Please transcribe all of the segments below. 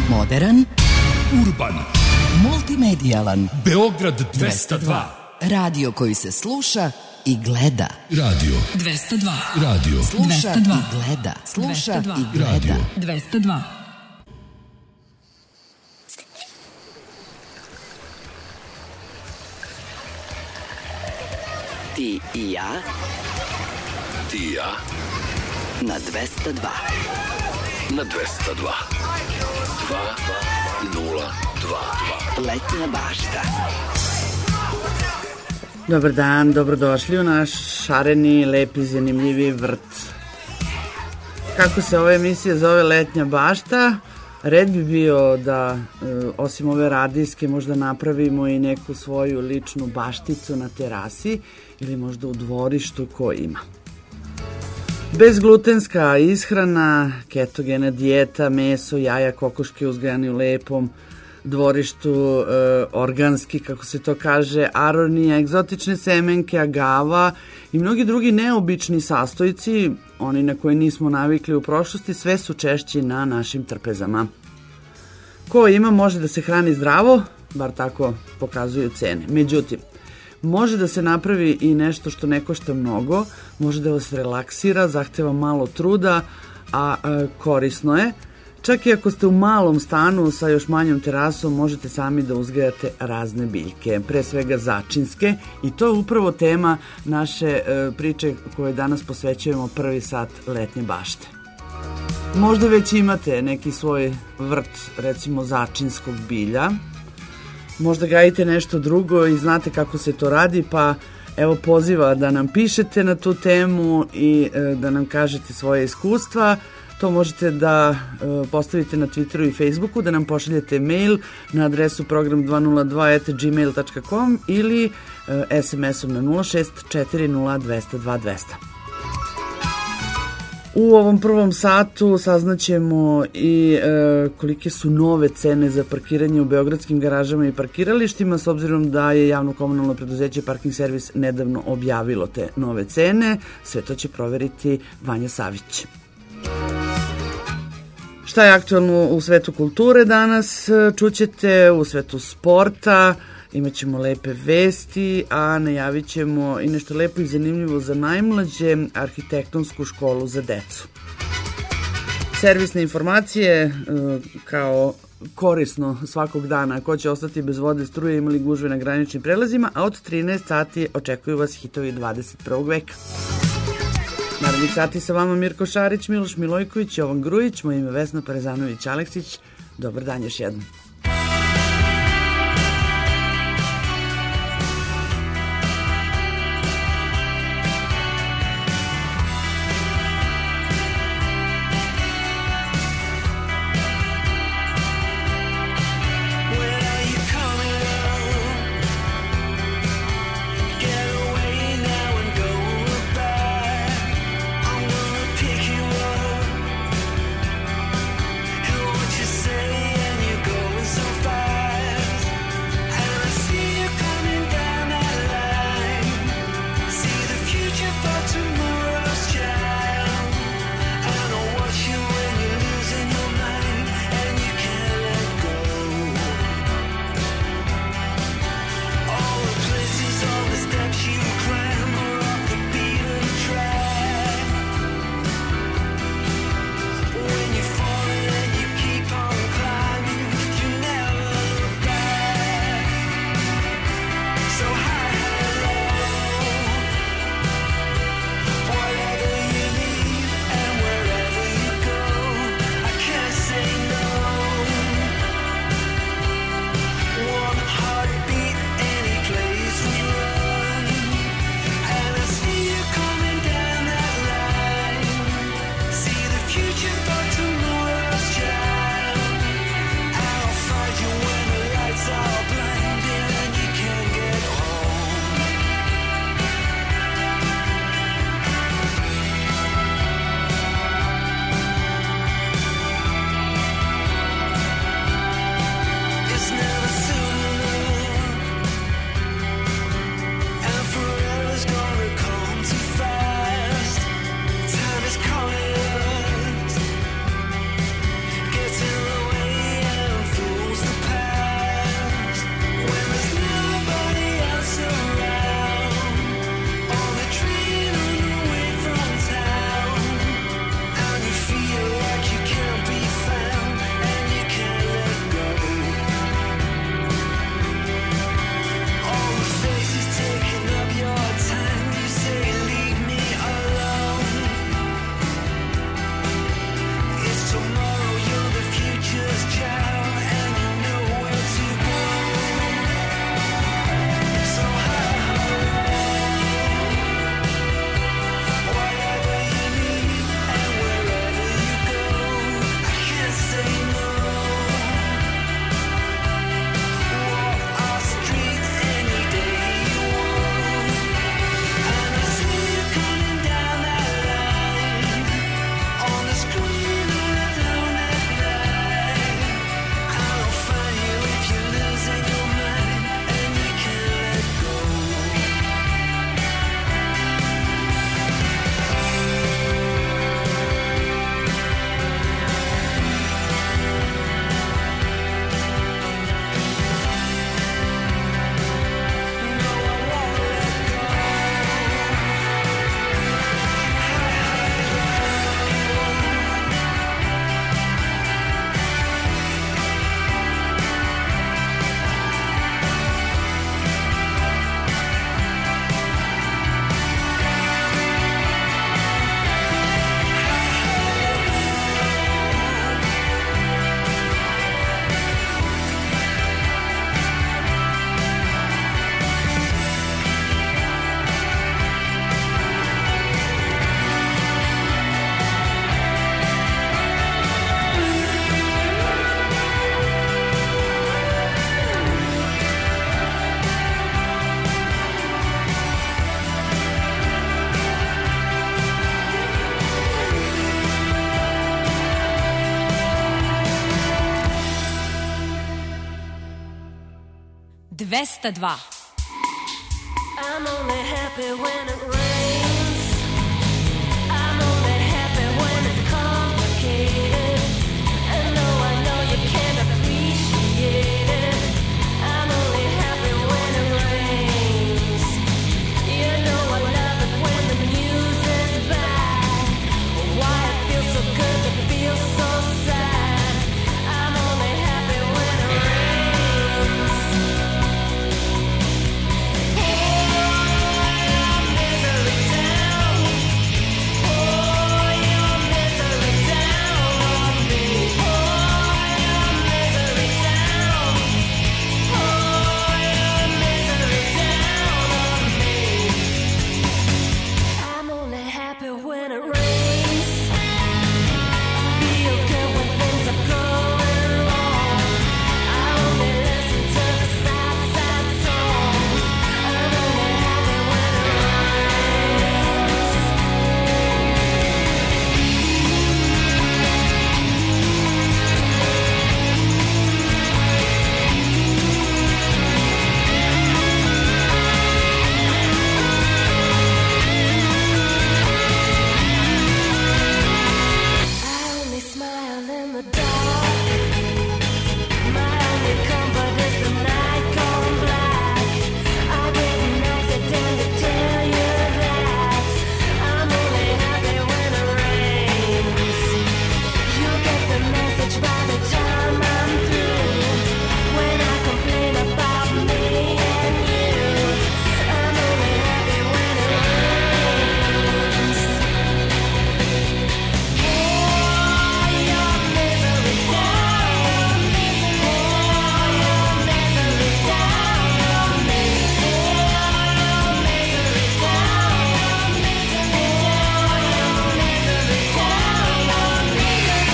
Moderan, urban, multimedijalan, Beograd 202. Radio koji se sluša i gleda. Radio 202. Radio Sluša 202. i gleda. Sluša 202. i gleda. Radio 202. Ti i ja Ti i ja na 202. na 202. 202. Letnja bašta. Dobar dan, dobrodošli u naš šareni, lepi, zanimljivi vrt. Kako se ova emisija zove Letnja bašta, red bi bio da, osim ove radijske, možda napravimo i neku svoju ličnu bašticu na terasi ili možda u dvorištu ko ima. Bezglutenska ishrana, ketogena dijeta, meso, jaja, kokoške uzgajani u lepom dvorištu, organski, kako se to kaže, aronija, egzotične semenke, agava i mnogi drugi neobični sastojci, oni na koje nismo navikli u prošlosti, sve su češći na našim trpezama. Ko ima može da se hrani zdravo, bar tako pokazuju cene. Međutim, može da se napravi i nešto što ne košta mnogo, može da vas relaksira, zahteva malo truda, a korisno je. Čak i ako ste u malom stanu sa još manjom terasom, možete sami da uzgajate razne biljke, pre svega začinske, i to je upravo tema naše priče koje danas posvećujemo prvi sat letnje bašte. Možda već imate neki svoj vrt, recimo začinskog bilja, možda gajite nešto drugo i znate kako se to radi, pa evo poziva da nam pišete na tu temu i da nam kažete svoje iskustva. To možete da postavite na Twitteru i Facebooku, da nam pošaljete mail na adresu program202@gmail.com ili SMS-om na 0640200. U ovom prvom satu saznaćemo i kolike su nove cene za parkiranje u beogradskim garažama i parkiralištima, s obzirom da je javno komunalno preduzeće Parking servis nedavno objavilo te nove cene. Sve to će proveriti Vanja Savić. Šta je aktualno u svetu kulture danas? Čućete u svetu sporta, imat ćemo lepe vesti, a najavit ćemo i nešto lepo i zanimljivo za najmlađe, arhitektonsku školu za decu. Servisne informacije kao korisno svakog dana, ko će ostati bez vode, struje, imali gužve na graničnim prelazima, a od 13 sati očekuju vas hitovi 21. veka. Narednih sati sa vama Mirko Šarić, Miloš Milojković, Jovan Grujić, moje ime Vesna Parezanović-Aleksić. Dobar dan još jednom. Say and you go 202. I'm only happy when it rains. I'm only happy when it's complicated. And though I know you can't appreciate it, I'm only happy when it rains. You know I love it when the music's bad. Why it feels so good to feel so sad. I'm only happy when it rains. Misery down. Pour your misery down on me. Pour your misery down. Pour your misery down on me. I'm only happy when it rains. Feel good when things are going wrong. I only listen to the sad, sad songs. I'm only happy when it rains. I only smile in the dark. My only comfort is the night gone black. I didn't accidentally tell you that. I'm only happy when it rains. You'll get the message by the time I'm through. When I complain about me and you, I'm only happy when it rains. Pour your misery down. Pour your misery down on me. Pour your misery down. Pour your misery down on me.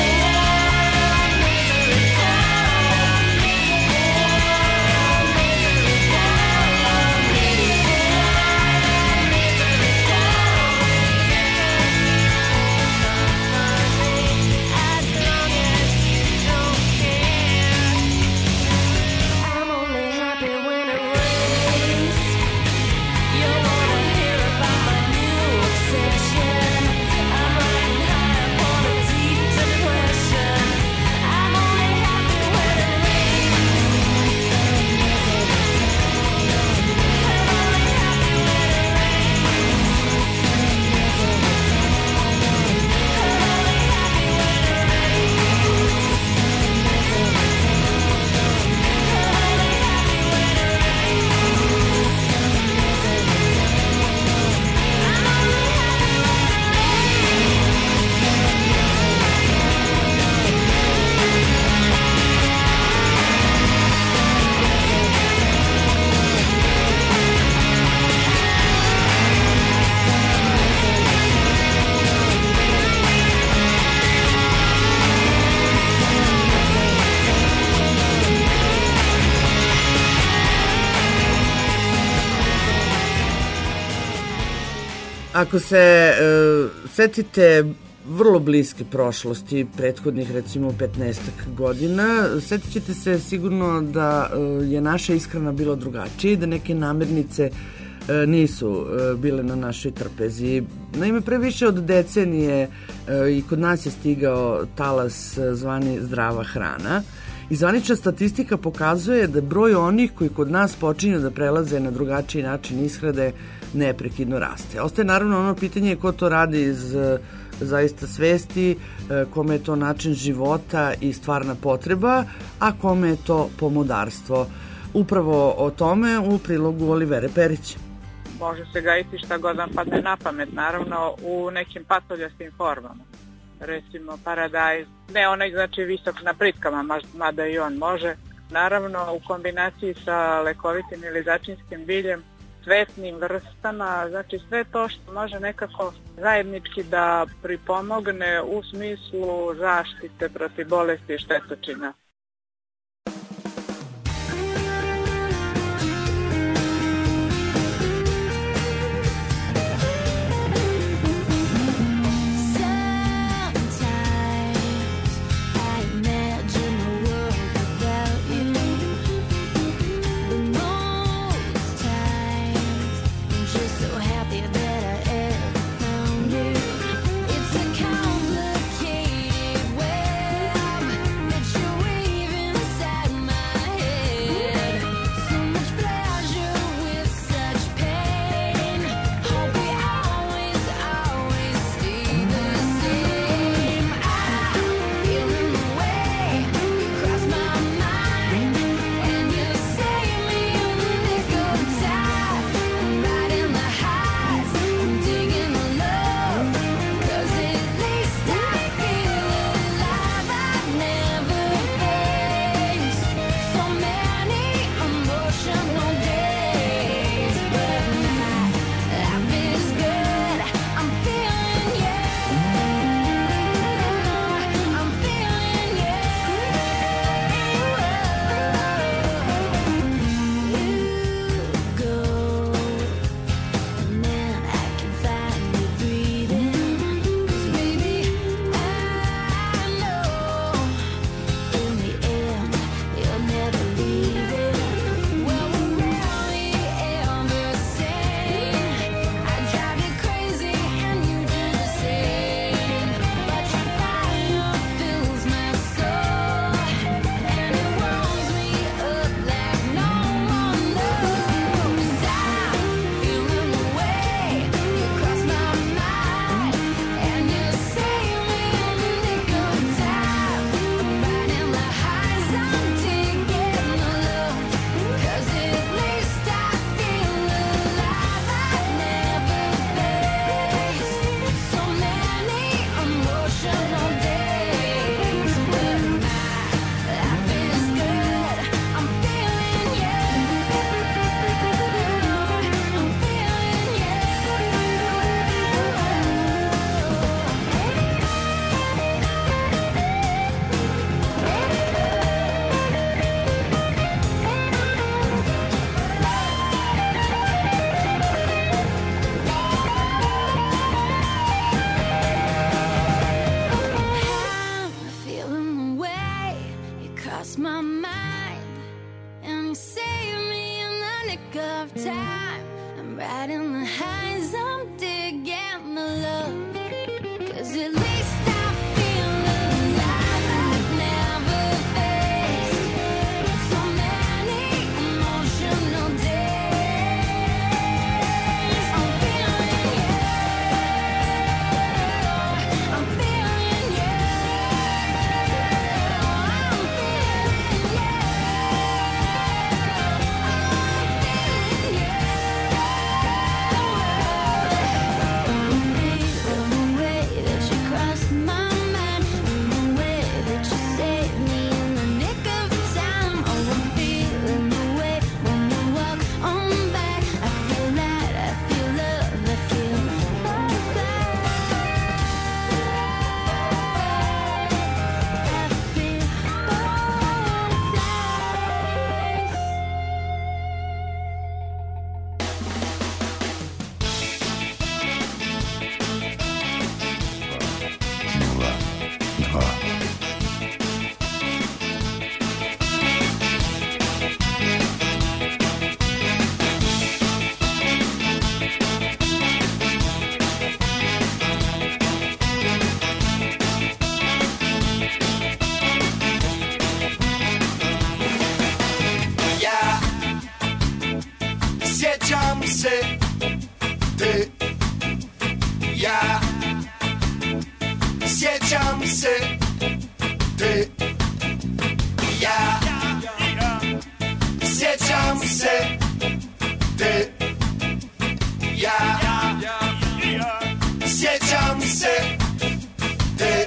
As long as you don't care, I'm only happy when it rains. You wanna hear about my new obsession? I'm riding high upon a deep depression. I'm only happy when it rains. I'm only happy when it Ako se setite vrlo bliske prošlosti, prethodnih recimo 15 godina, setit ćete se sigurno da je naša ishrana bila drugačija i da neke namirnice nisu bile na našoj trpezi. Naime, pre više od decenije i kod nas je stigao talas zvani zdrava hrana i zvanična statistika pokazuje da broj onih koji kod nas počinju da prelaze na drugačiji način ishrane neprekidno raste. Ostaje naravno ono pitanje ko to radi iz zaista svesti, kome je to način života i stvarna potreba, a kome je to pomodarstvo. Upravo o tome u prilogu Olivere Perić. Može se gajiti šta god vam padne na pamet, naravno u nekim patoljastim formama. Recimo paradajz, ne onaj znači visok na pritkama, mada i on može. Naravno u kombinaciji sa lekovitim ili začinskim biljem, cvetnim vrstama, znači sve to što može nekako zajednički da pripomogne u smislu zaštite protiv bolesti i štetočina. Sometimes I imagine a world without you. The more crossed my mind, and you saved me in the nick of time. I'm riding the highs, I'm digging the lows, 'cause at least I feel alive. I've never faced so many emotional days. I'm feeling you, I'm feeling you, I'm feeling you, Sjećam se te, ja sjećam se te, ja sjećam se te, ja sjećam se te.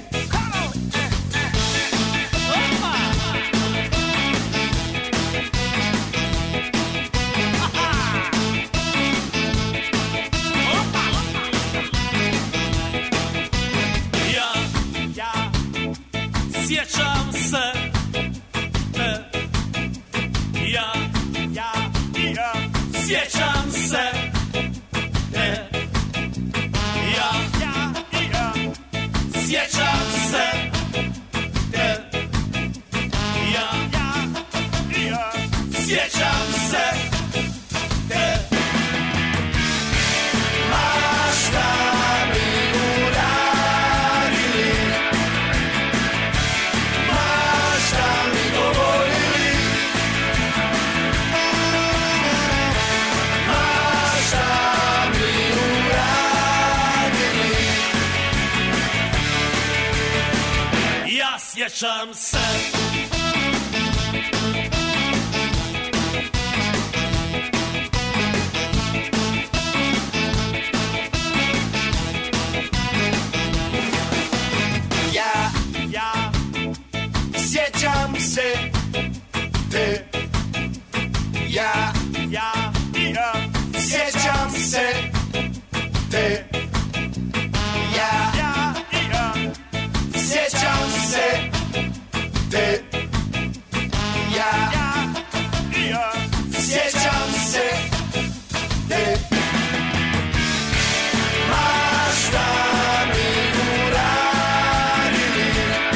Sjećam se te, ja sjećam se te, ja sjećam se te, ja sjećam se te. Ma šta mi uradili, sjećam se. Ja sjećam se te, ja sjećam se te, ja sjećam se te, ja sjećam se te. Ma šta mi uradili,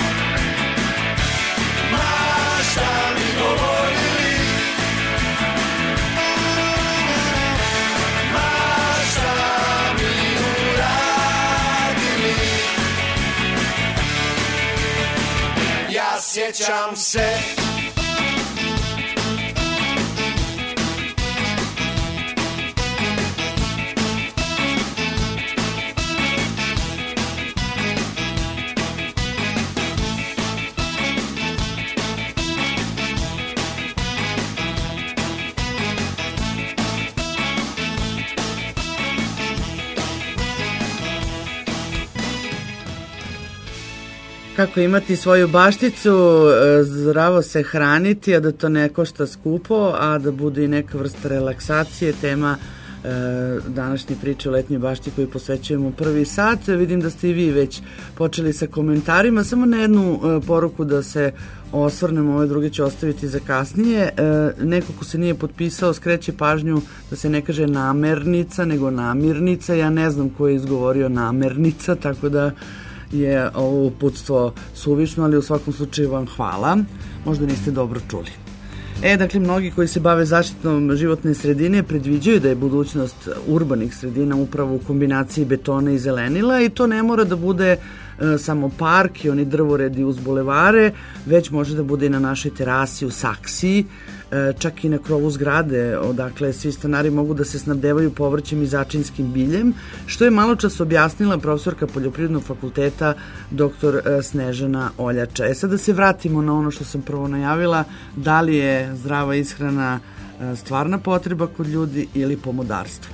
ma šta mi govorili, ma šta mi uradili, ja sjećam se. Kako imati svoju bašticu, zdravo se hraniti, a da to ne košta skupo, a da bude i neka vrsta relaksacije, tema današnje priče o letnjoj bašti koju posvećujemo prvi sat. Vidim da ste i vi već počeli sa komentarima, samo na jednu poruku da se osvrnemo, ove druge ću ostaviti za kasnije. Neko ko se nije potpisao skreće pažnju da se ne kaže namernica nego namirnica. Ja ne znam ko je izgovorio namernica, tako da je ovo uputstvo suvišno, ali u svakom slučaju vam hvala. Možda niste dobro čuli. Dakle, mnogi koji se bave zaštitom životne sredine predviđaju da je budućnost urbanih sredina upravo u kombinaciji betona i zelenila i to ne mora da bude samo park i oni drvoredi uz bulevare, već može da bude i na našoj terasi u saksiji, čak i na krovu zgrade, odakle svi stanari mogu da se snabdevaju povrćem i začinskim biljem, što je malo čas objasnila profesorka Poljoprivrednog fakulteta dr. Snežana Oljača. Sad da se vratimo na ono što sam prvo najavila, da li je zdrava ishrana stvarna potreba kod ljudi ili pomodarstvo?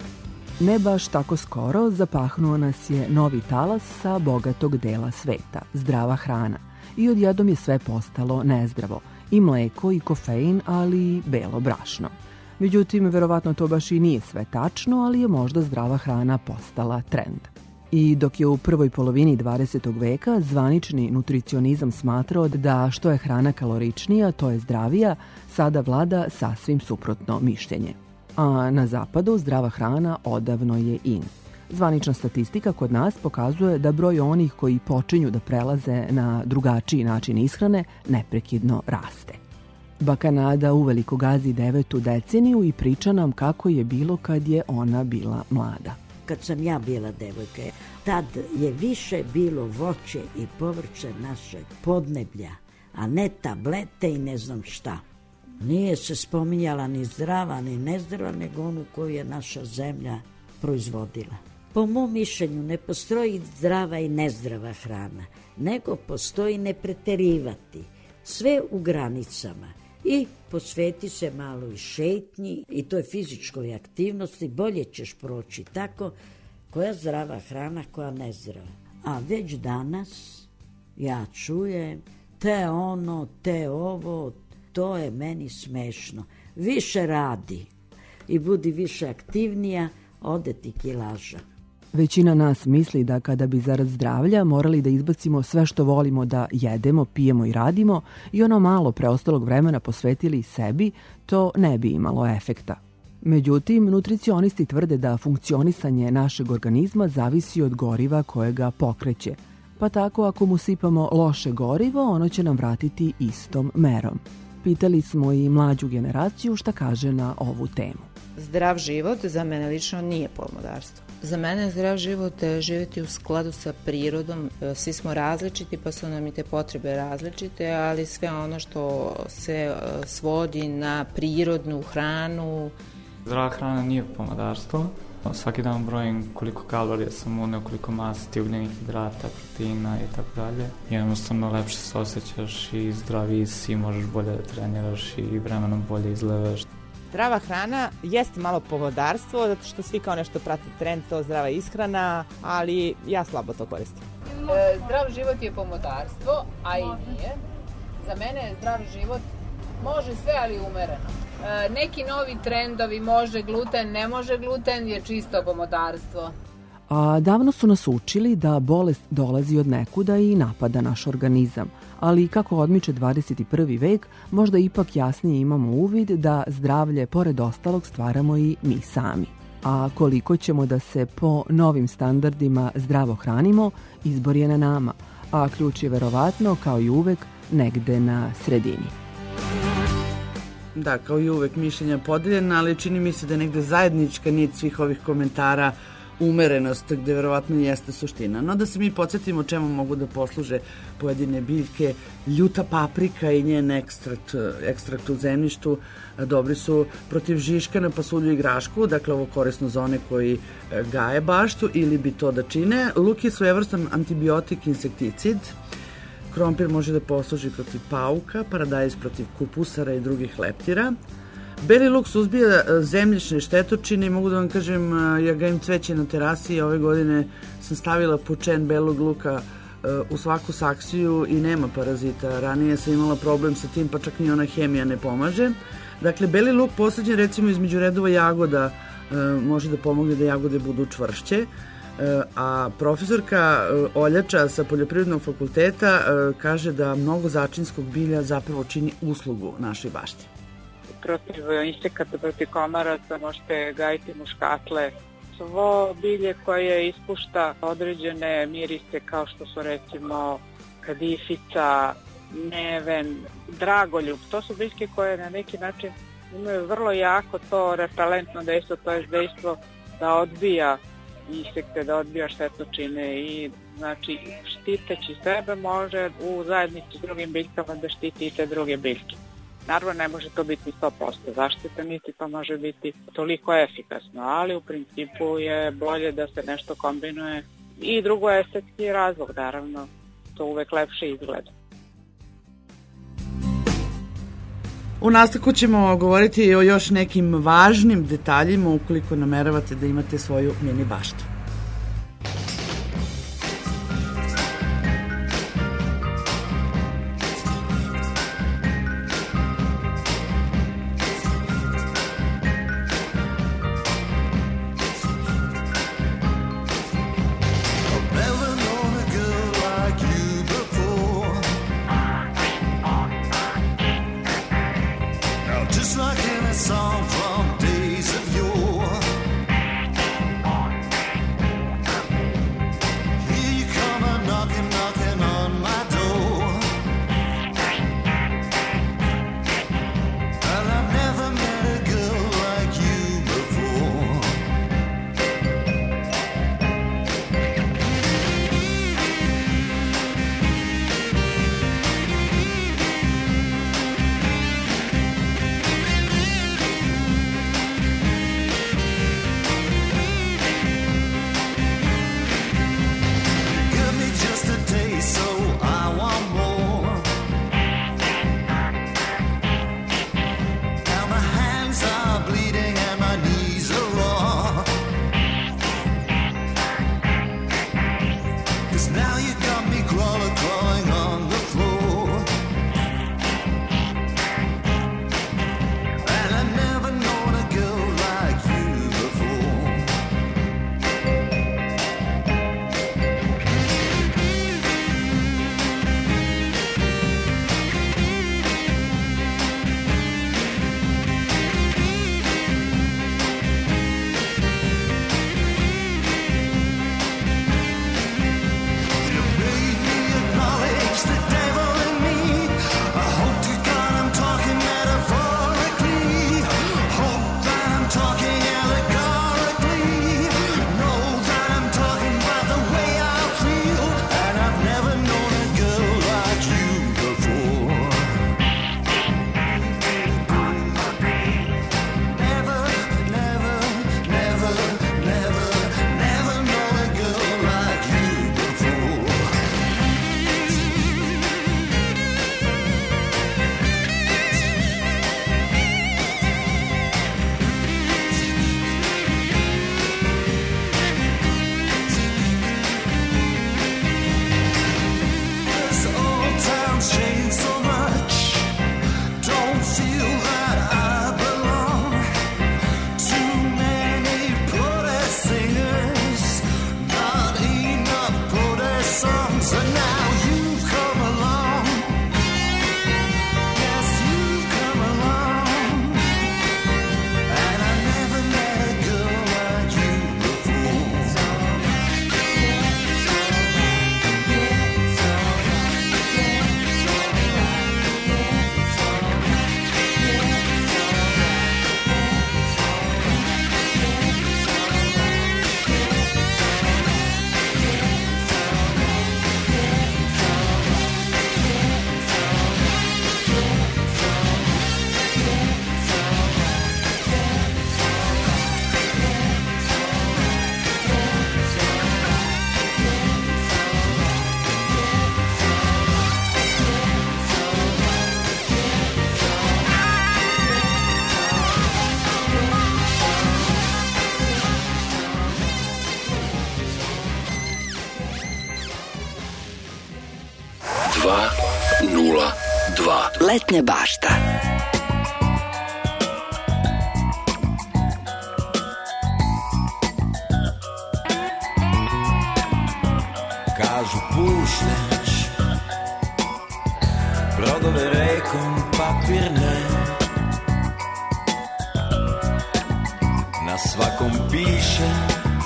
Ne baš tako skoro zapahnuo nas je novi talas sa bogatog dela sveta, zdrava hrana. I odjednom je sve postalo nezdravo. I mleko i kofein, ali i belo brašno. Međutim, verovatno to baš i nije sve tačno, ali je možda zdrava hrana postala trend. I dok je u prvoj polovini 20. veka zvanični nutricionizam smatrao da što je hrana kaloričnija, to je zdravija, sada vlada sasvim suprotno mišljenje. A na zapadu zdrava hrana odavno je in. Zvanična statistika kod nas pokazuje da broj onih koji počinju da prelaze na drugačiji način ishrane neprekidno raste. Baka Nada uveliko gazi 9. deceniju i priča nam kako je bilo kad je ona bila mlada. Kad sam ja bila devojka, tad je više bilo voće i povrće našeg podneblja, a ne tablete i ne znam šta. Nije se spominjala ni zdrava ni nezdrava, nego onu koju je naša zemlja proizvodila. Po mom mišljenju ne postoji zdrava i nezdrava hrana, nego postoji ne preterivati, sve u granicama i posveti se malo i šetnji i to je fizičkoj aktivnosti, bolje ćeš proći tako, koja zdrava hrana, koja nezdrava. A već danas ja čujem te ono, te ovo, to je meni smešno. Više radi i budi više aktivnija, ode ti kilaža. Većina nas misli da kada bi zarad zdravlja morali da izbacimo sve što volimo da jedemo, pijemo i radimo i ono malo preostalog vremena posvetili sebi, to ne bi imalo efekta. Međutim, nutricionisti tvrde da funkcionisanje našeg organizma zavisi od goriva koje ga pokreće. Pa tako ako mu sipamo loše gorivo, ono će nam vratiti istom merom. Pitali smo i mlađu generaciju šta kaže na ovu temu. Zdrav život za mene lično nije pomodarstvo. Za mene je zdrav život živjeti u skladu sa prirodom. Svi smo različiti pa su nam i te potrebe različite, ali sve ono što se svodi na prirodnu hranu. Zdrava hrana nije pomodarstvo. Svaki dan brojim koliko kalorija sam uneo, koliko masti, ugljenih hidrata, proteina i tako dalje. Jednostavno lepše se osjećaš i zdraviji si, možeš bolje da treniraš i vremenom bolje izgledaš. Zdrava hrana jeste malo pomodarstvo, zato što svi kao nešto prate trend, to zdrava ishrana, ali ja slabo to koristim. Zdrav život je pomodarstvo, a i nije. Za mene je zdrav život može sve, ali umereno. Neki novi trendovi, može gluten, ne može gluten, je čisto pomodarstvo. A davno su nas učili da bolest dolazi od nekuda i napada naš organizam. Ali kako odmiče 21. vek, možda ipak jasnije imamo uvid da zdravlje pored ostalog stvaramo i mi sami. A koliko ćemo da se po novim standardima zdravo hranimo, izbor je na nama. A ključ je verovatno, kao i uvek, negde na sredini. Da, kao i uvek mišljenja podeljena, ali čini mi se da je negde zajednička nit svih ovih komentara umerenost, gde verovatno jeste suština. No da se mi podsjetimo čemu mogu da posluže pojedine biljke. Ljuta paprika i njen ekstrakt u zemljištu dobri su protiv žiška na pasulju i grašku, dakle ovo korisno za one koji gaje baštu ili bi to da čine. Luk je svojevrstan antibiotik, insekticid. Krompir može da posluži protiv pauka, paradajz protiv kupusara i drugih leptira. Beli luk suzbija zemljišne štetočine i mogu da vam kažem, ja gajim cveće na terasi i ove godine sam stavila pučen belog luka u svaku saksiju i nema parazita. Ranije sam imala problem sa tim, pa čak ni ona hemija ne pomaže. Dakle, beli luk posađen recimo između redova jagoda može da pomogne da jagode budu čvršće. A profesorka Oljača sa Poljoprivrednog fakulteta kaže da mnogo začinskog bilja zapravo čini uslugu našoj bašti. Protiv insekata, protiv komaraca možete gajiti muškatle, svo bilje koje ispušta određene mirise kao što su recimo kadifica, neven, dragoljub. To su biljke koje na neki način imaju vrlo jako to repelentno dejstvo, to je dejstvo da odbija insekte, da odbija štetočine i znači štiteći sebe može u zajednici s drugim biljkama da štiti i te druge biljke. Naravno ne može to biti 100% zaštita, niti to može biti toliko efikasno, ali u principu je bolje da se nešto kombinuje i drugo je estetski razlog, naravno, to uvek lepše izgleda. U nastavku ćemo govoriti o još nekim važnim detaljima ukoliko nameravate da imate svoju mini baštu. Letnja bašta. Kažu pušneš brodove rekom papirne, na svakom piše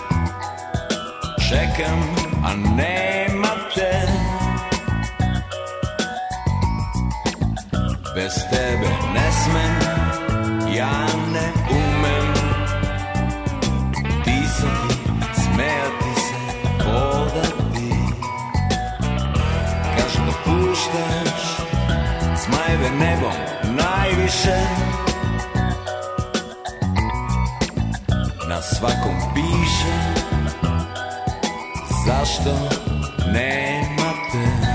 čekam, a nema te. Bez tebe ne smem, ja ne umem disati, smejati se, hodati. Kažu da puštaš zmajeve nebom najviše. Na svakom piše zašto nema te.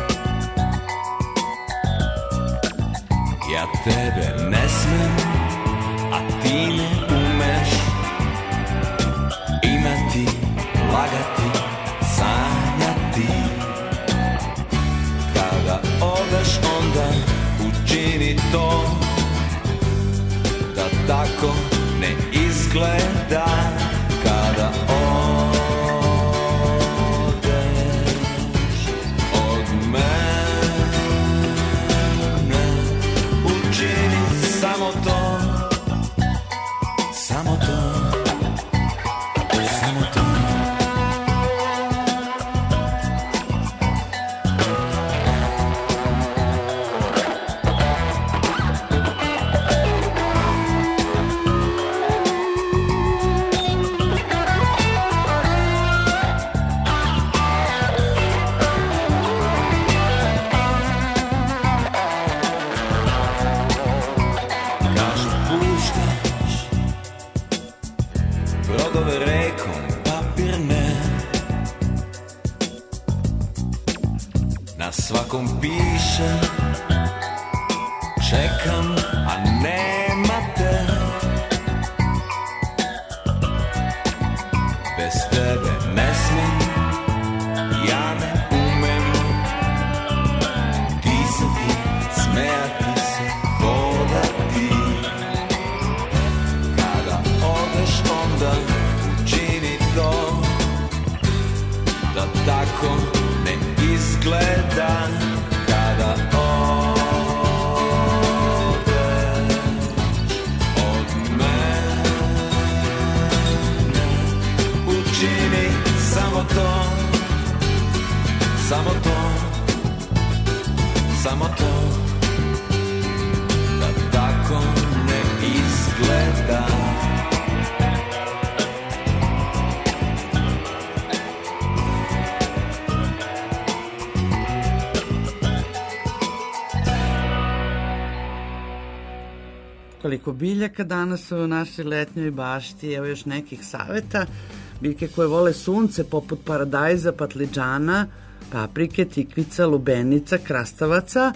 Ja tebe ne smem, a ti ne umeš imati, lagati, sanjati. Kada odeš onda učini to da tako ne izgleda. Kada odeš od mene, učini samo to, samo to, samo to. Na svakom piše čekam, a nema te. Bez tebe ne smem, ja ne umem disati, smejati se, hodati. Kada odeš onda učini to da tako ne izgleda. Kada odeš od mene, učini samo to, samo to, samo to, da tako ne izgleda. Koliko biljaka danas u našoj letnjoj bašti, evo još nekih saveta. Biljke koje vole sunce poput paradajza, patliđana, paprike, tikvica, lubenica, krastavaca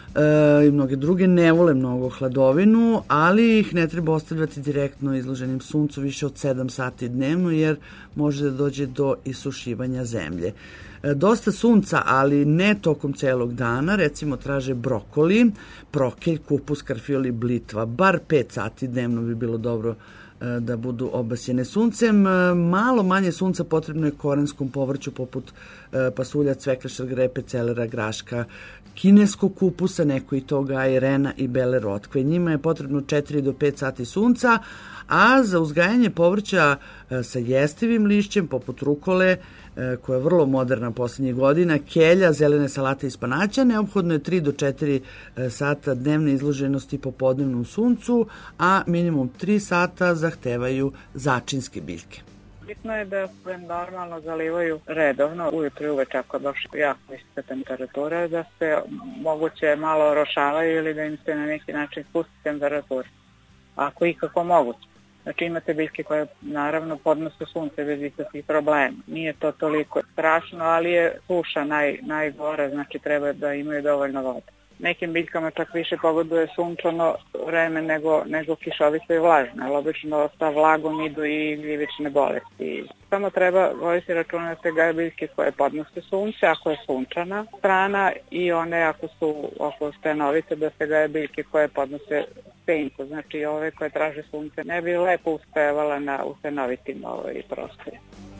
i mnoge druge ne vole mnogo hladovinu, ali ih ne treba ostavljati direktno izloženim suncu više od 7 sati dnevno jer može da dođe do isušivanja zemlje. Dosta sunca, ali ne tokom celog dana, recimo traže brokoli, prokelj, kupus, karfiol i blitva. Bar 5 sati dnevno bi bilo dobro da budu obasjene suncem. Malo manje sunca potrebno je korenskom povrću poput pasulja, cvekla, grepe, celera, graška, kineskog kupusa, neko i toga, irena i bele rotkve. Njima je potrebno 4 do 5 sati sunca, a za uzgajanje povrća sa jestivim lišćem poput rukole, koja je vrlo moderna poslednjih godina, kelja, zelene salate i spanaća, neophodno je 3 do 4 sata dnevne izloženosti po podnevnom suncu, a minimum 3 sata zahtevaju začinske biljke. Bitno je da se normalno zalivaju redovno, ujutro i uveče ako je baš jako visoka temperatura, da se moguće malo orošavaju ili da im se na neki način spusti temperatura, ako ikako moguće. Znači imate biljke koje naravno podnose sunce bez ikakvih problema. Nije to toliko strašno, ali je suša najgora, znači treba da imaju dovoljno vode. Nekim biljkama čak više pogoduje sunčano vreme nego kišovito i vlažno, ali obično sa vlagom idu i gljivične bolesti. Samo treba voditi računa da se gaje biljke koje podnose sunce, ako je sunčana strana, i one ako su stenovite, da se gaje biljke koje podnose senku, znači ove koje traže sunce ne bi lepo uspevala u stenovitim prostorima.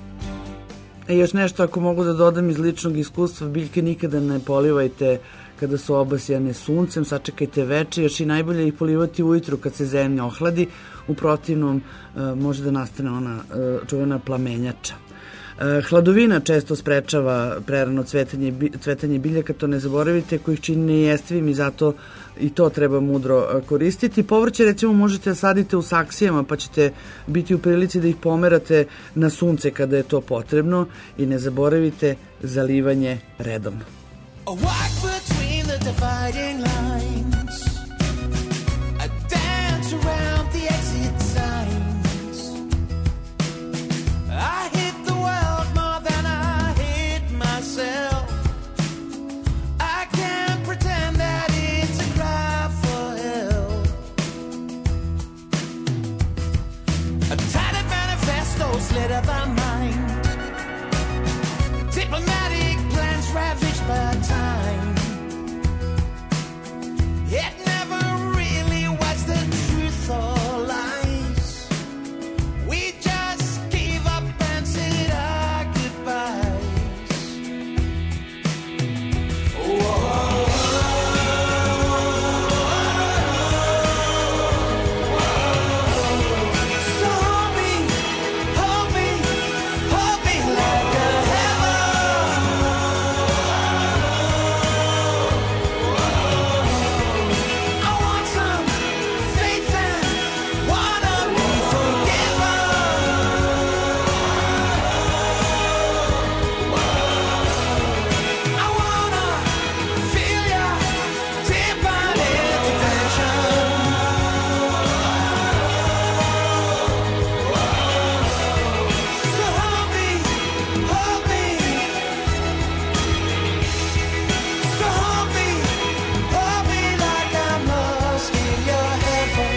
Još nešto ako mogu da dodam iz ličnog iskustva, biljke nikada ne polivajte kada su obasjane suncem, sačekajte veče, još i najbolje ih polivati ujutru kad se zemlja ohladi, u protivnom može da nastane ona čuvena plamenjača. Hladovina često sprečava prerano cvetanje biljaka, to ne zaboravite, koji ih čini nejestivim i zato i to treba mudro koristiti. Povrće recimo možete da sadite u saksijama pa ćete biti u prilici da ih pomerate na sunce kada je to potrebno i ne zaboravite zalivanje redovno. A walk between the dividing lines, a dance around the exit signs. I hate the world more than I hate myself. I can't pretend that it's a cry for help. A tattered manifesto slit of our mind, diplomatic plans ravaged by time. It never really was the truth or lies. We just gave up and said our goodbyes. So hold me, hold me, hold me like a I want some faith and wanna be forgiven. I wanna feel your divine intervention. So hold me, hold me. So hold me like I'm lost in your heaven.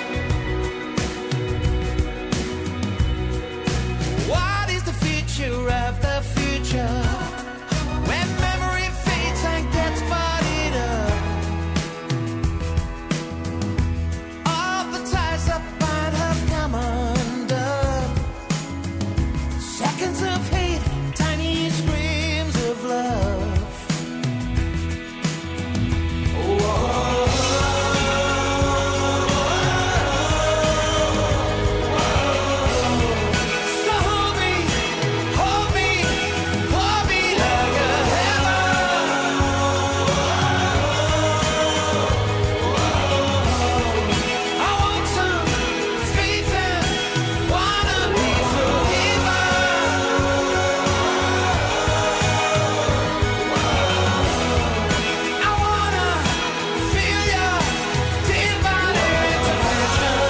What is the future of the future? When memory fades and gets bodied up, all the ties that bind have come undone. Seconds of hate, tiny screams of love. So hold me, hold me, hold me like a I want some faith and wanna be forgiven. I wanna feel your divine intervention.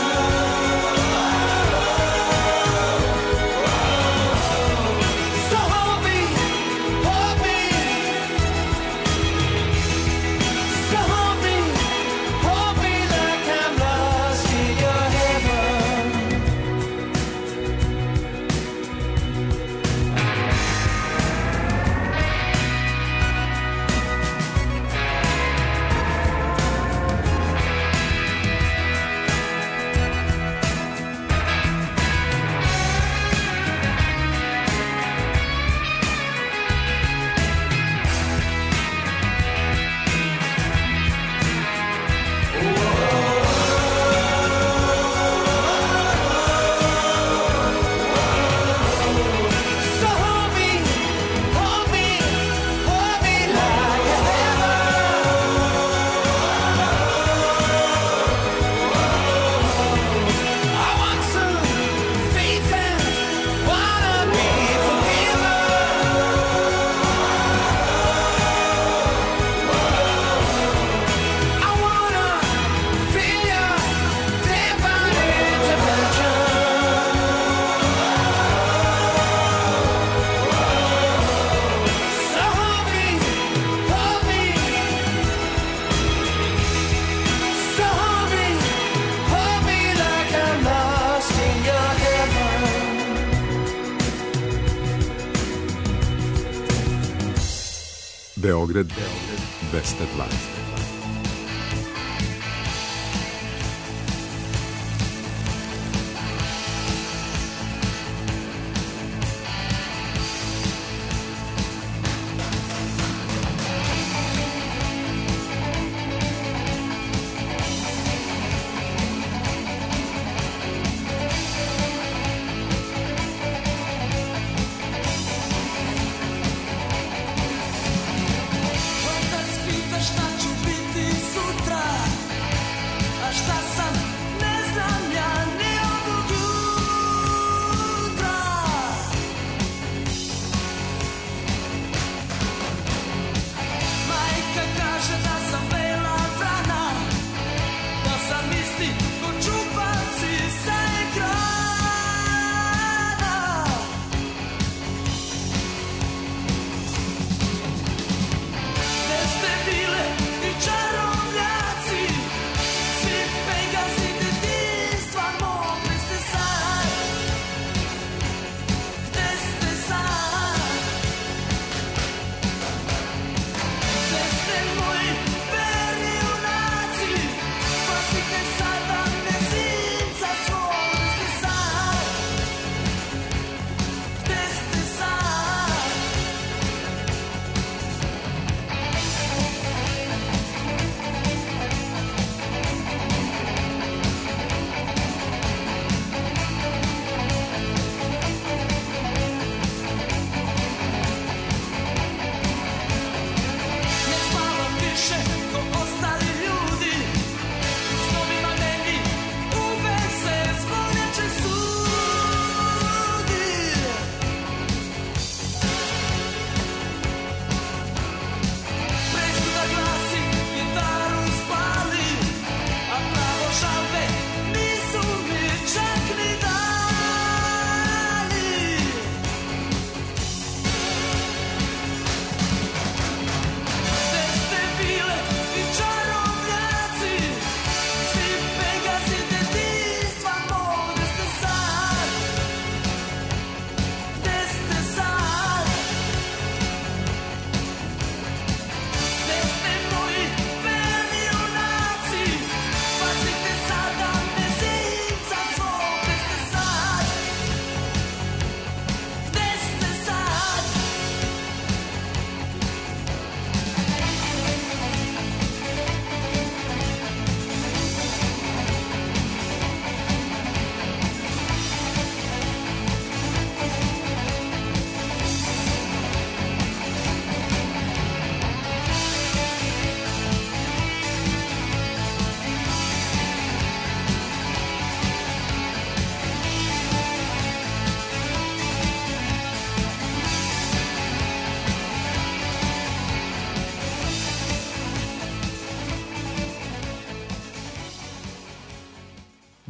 So hold me, hold me. So hold me like I'm lost in your heaven. So hold me, hold me, hold me like a I want some faith and wanna be forgiven. I wanna feel your divine intervention. So hold me, hold me. So hold me like I'm lost in your heaven. Beograd 202.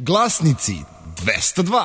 Glasnici 202.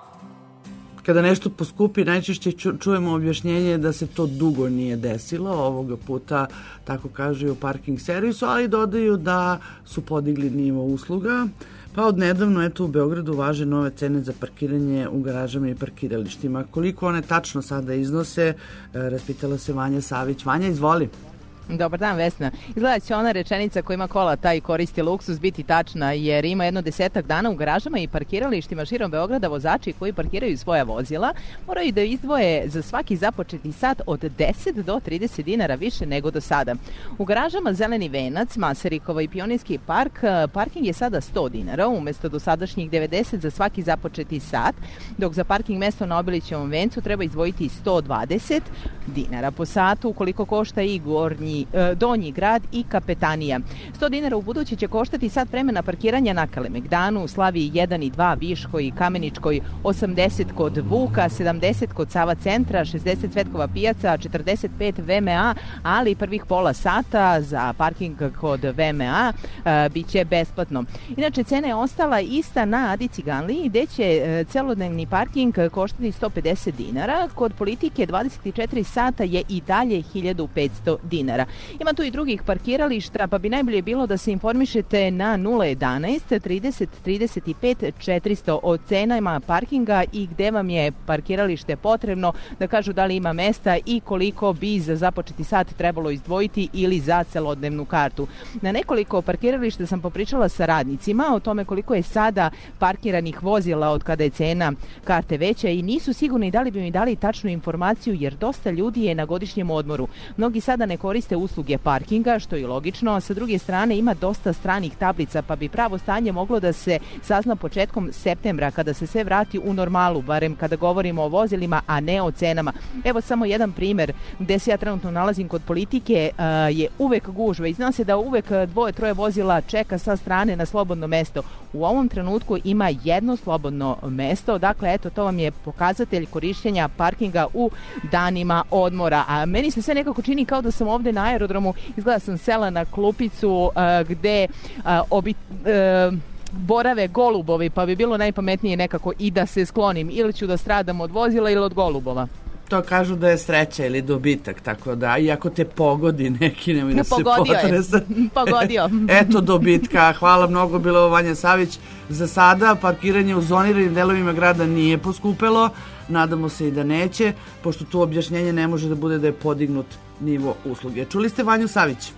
Kada nešto poskupi, najčešće čujemo objašnjenje da se to dugo nije desilo, ovoga puta tako kažu u parking servisu, ali dodaju da su podigli nivo usluga. Pa odnedavno, eto, u Beogradu važe nove cene za parkiranje u garažama i parkiralištima. Koliko one tačno sada iznose, raspitala se Vanja Savić. Vanja, izvoli. Dobar dan, Vesna. Izgleda će ona rečenica koja ima kola taj koristi luksuz biti tačna, jer ima jedno 10 dana u garažama i parkiralištima širom Beograda vozači koji parkiraju svoja vozila moraju da izdvoje za svaki započeti sat od 10 do 30 dinara više nego do sada. U garažama Zeleni venac, Masarikova i Pionirski park parking je sada 100 dinara umesto dosadašnjih 90 za svaki započeti sat, dok za parking mesto na Obilićevom vencu treba izdvojiti 120 dinara po satu, ukoliko košta i Donji grad i Kapetanija. 100 dinara u buduće će koštati sat vremena parkiranja na Kalemegdanu, Slaviji 1 i 2, Viškoj i Kameničkoj, 80 kod Vuka, 70 kod Sava centra, 60 Cvetkova pijaca, 45 VMA, ali prvih pola sata za parking kod VMA bit će besplatno. Inače, cena je ostala ista na Adi Ciganliji, gde će celodnevni parking koštati 150 dinara. Kod Politike 24 sata je i dalje 1500 dinara. Ima tu i drugih parkirališta, pa bi najbolje bilo da se informišete na 011 30 35 400 o cenama parkinga i gde vam je parkiralište potrebno, da kažu da li ima mesta i koliko bi za započeti sat trebalo izdvojiti ili za celodnevnu kartu. Na nekoliko parkirališta sam popričala sa radnicima o tome koliko je sada parkiranih vozila od kada je cena karte veća i nisu sigurni da li bi mi dali tačnu informaciju, jer dosta ljudi je na godišnjem odmoru. Mnogi sada ne koriste usluge parkinga, što je logično, a sa druge strane ima dosta stranih tablica, pa bi pravo stanje moglo da se sazna početkom septembra, kada se sve vrati u normalu, barem kada govorimo o vozilima, a ne o cenama. Evo samo jedan primer gde se ja trenutno nalazim kod Politike, je uvek gužva i zna se da uvek 2-3 vozila čeka sa strane na slobodno mesto. U ovom trenutku ima jedno slobodno mesto, dakle eto, to vam je pokazatelj korišćenja parkinga u danima odmora. A meni se sve nekako čini kao da sam ovde na aerodromu, izgleda sam sela na klupicu gde borave golubovi, pa bi bilo najpametnije nekako i da se sklonim, ili ću da stradam od vozila ili od golubova. To kažu da je sreća ili dobitak, tako da, iako te pogodi neki, nemoj da se potresa. Pogodio. Eto dobitka, hvala mnogo, bilo ovo Vanja Savić. Za sada parkiranje u zoniranim delovima grada nije poskupelo, nadamo se i da neće, pošto tu objašnjenje ne može da bude da je podignut nivo usluge. Čuli ste Vanju Savić?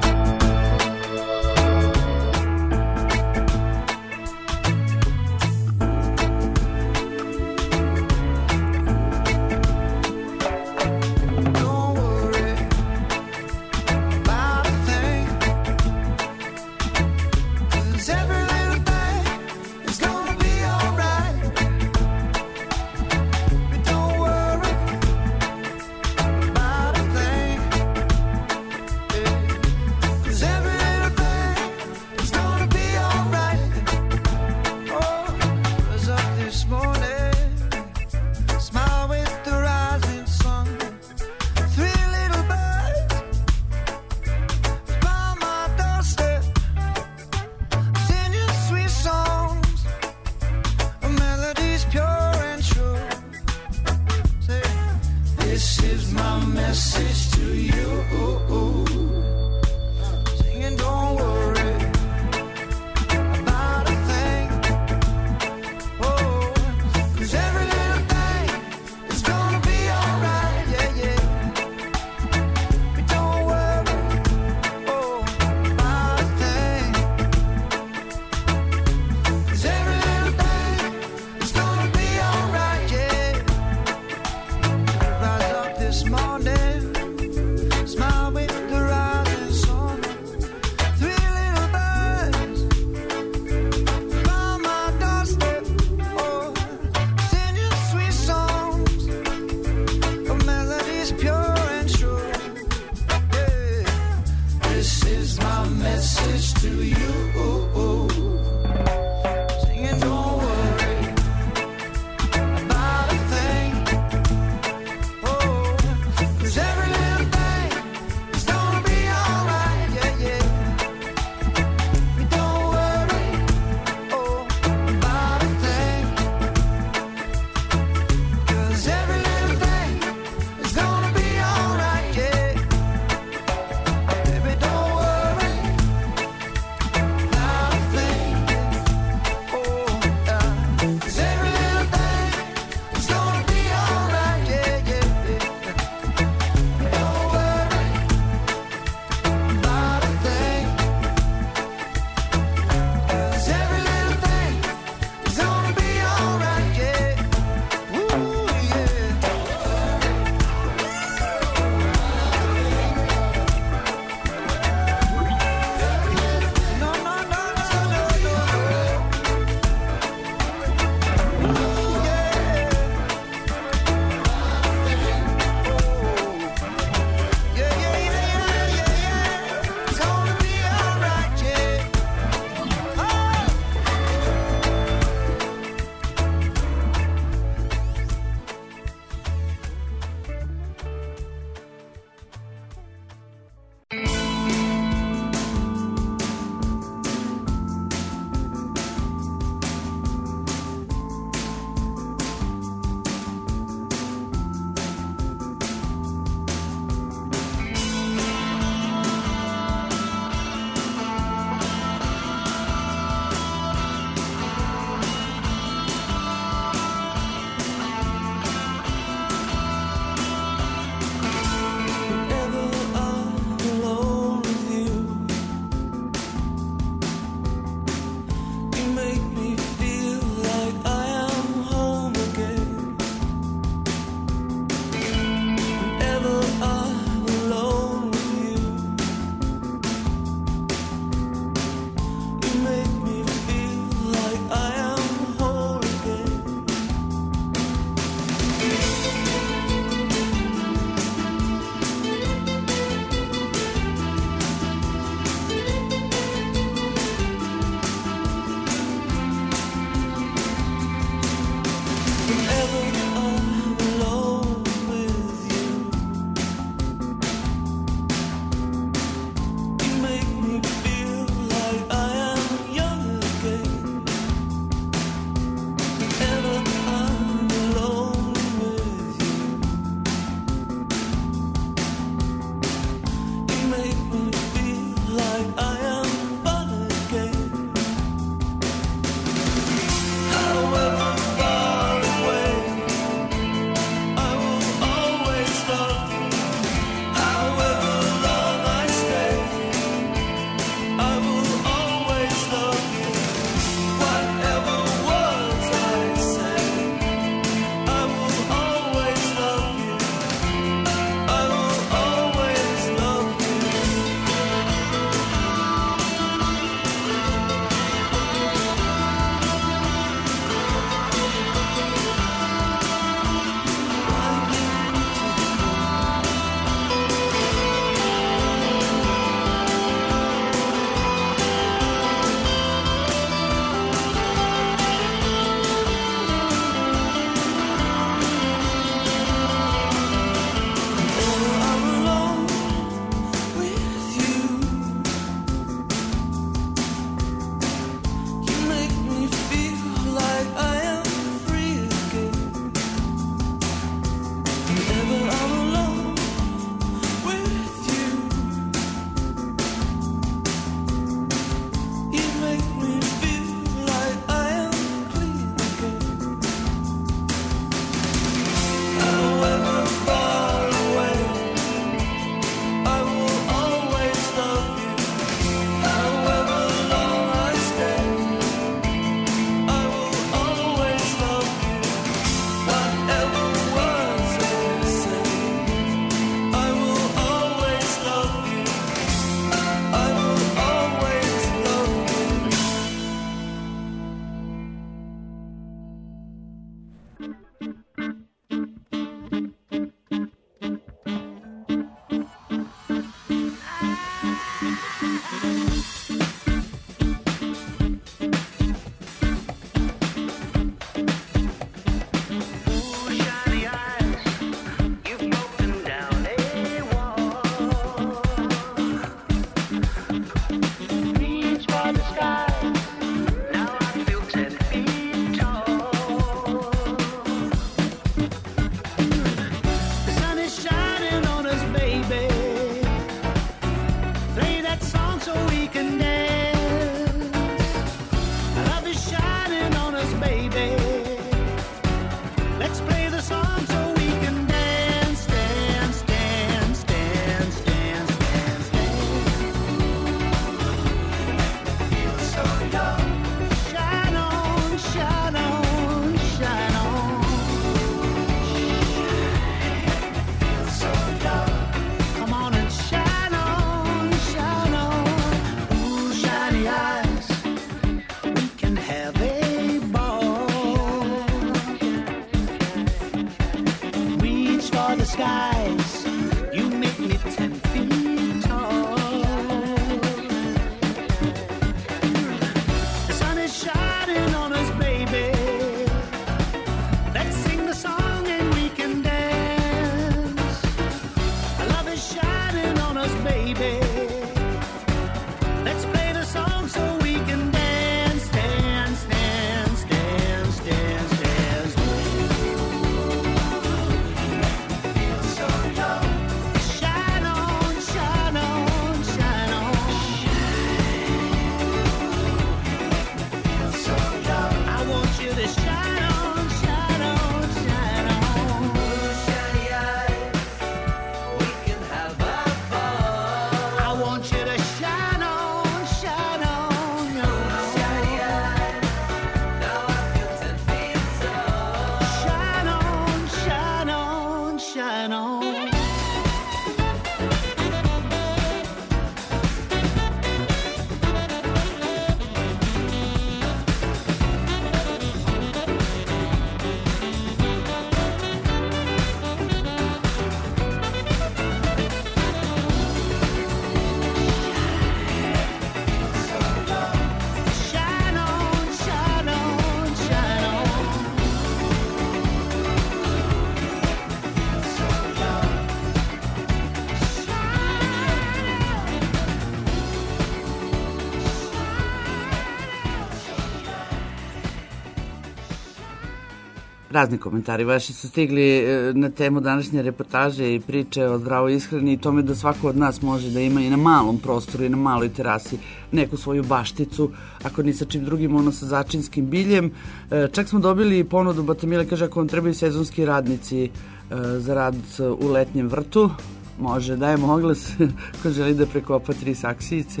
Razni komentari vaši su stigli na temu današnje reportaže i priče o zdravoj ishrani i tome da svako od nas može da ima i na malom prostoru i na maloj terasi neku svoju bašticu, ako ni sa čim drugim, ono sa začinskim biljem. Čak smo dobili ponudu, Batamile kaže, ako vam trebaju sezonski radnici za rad u letnjem vrtu, može, dajemo oglas ko želi da prekopa 3 saksijice.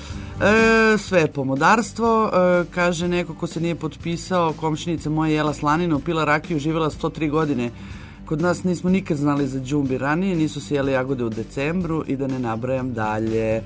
Sve je pomodarstvo, kaže neko ko se nije potpisao, komšinica moja jela slaninu, pila rakiju, živjela 103 godine. Kod nas nismo nikad znali za đumbi ranije, nisu se jeli jagode u decembru i da ne nabrajam dalje.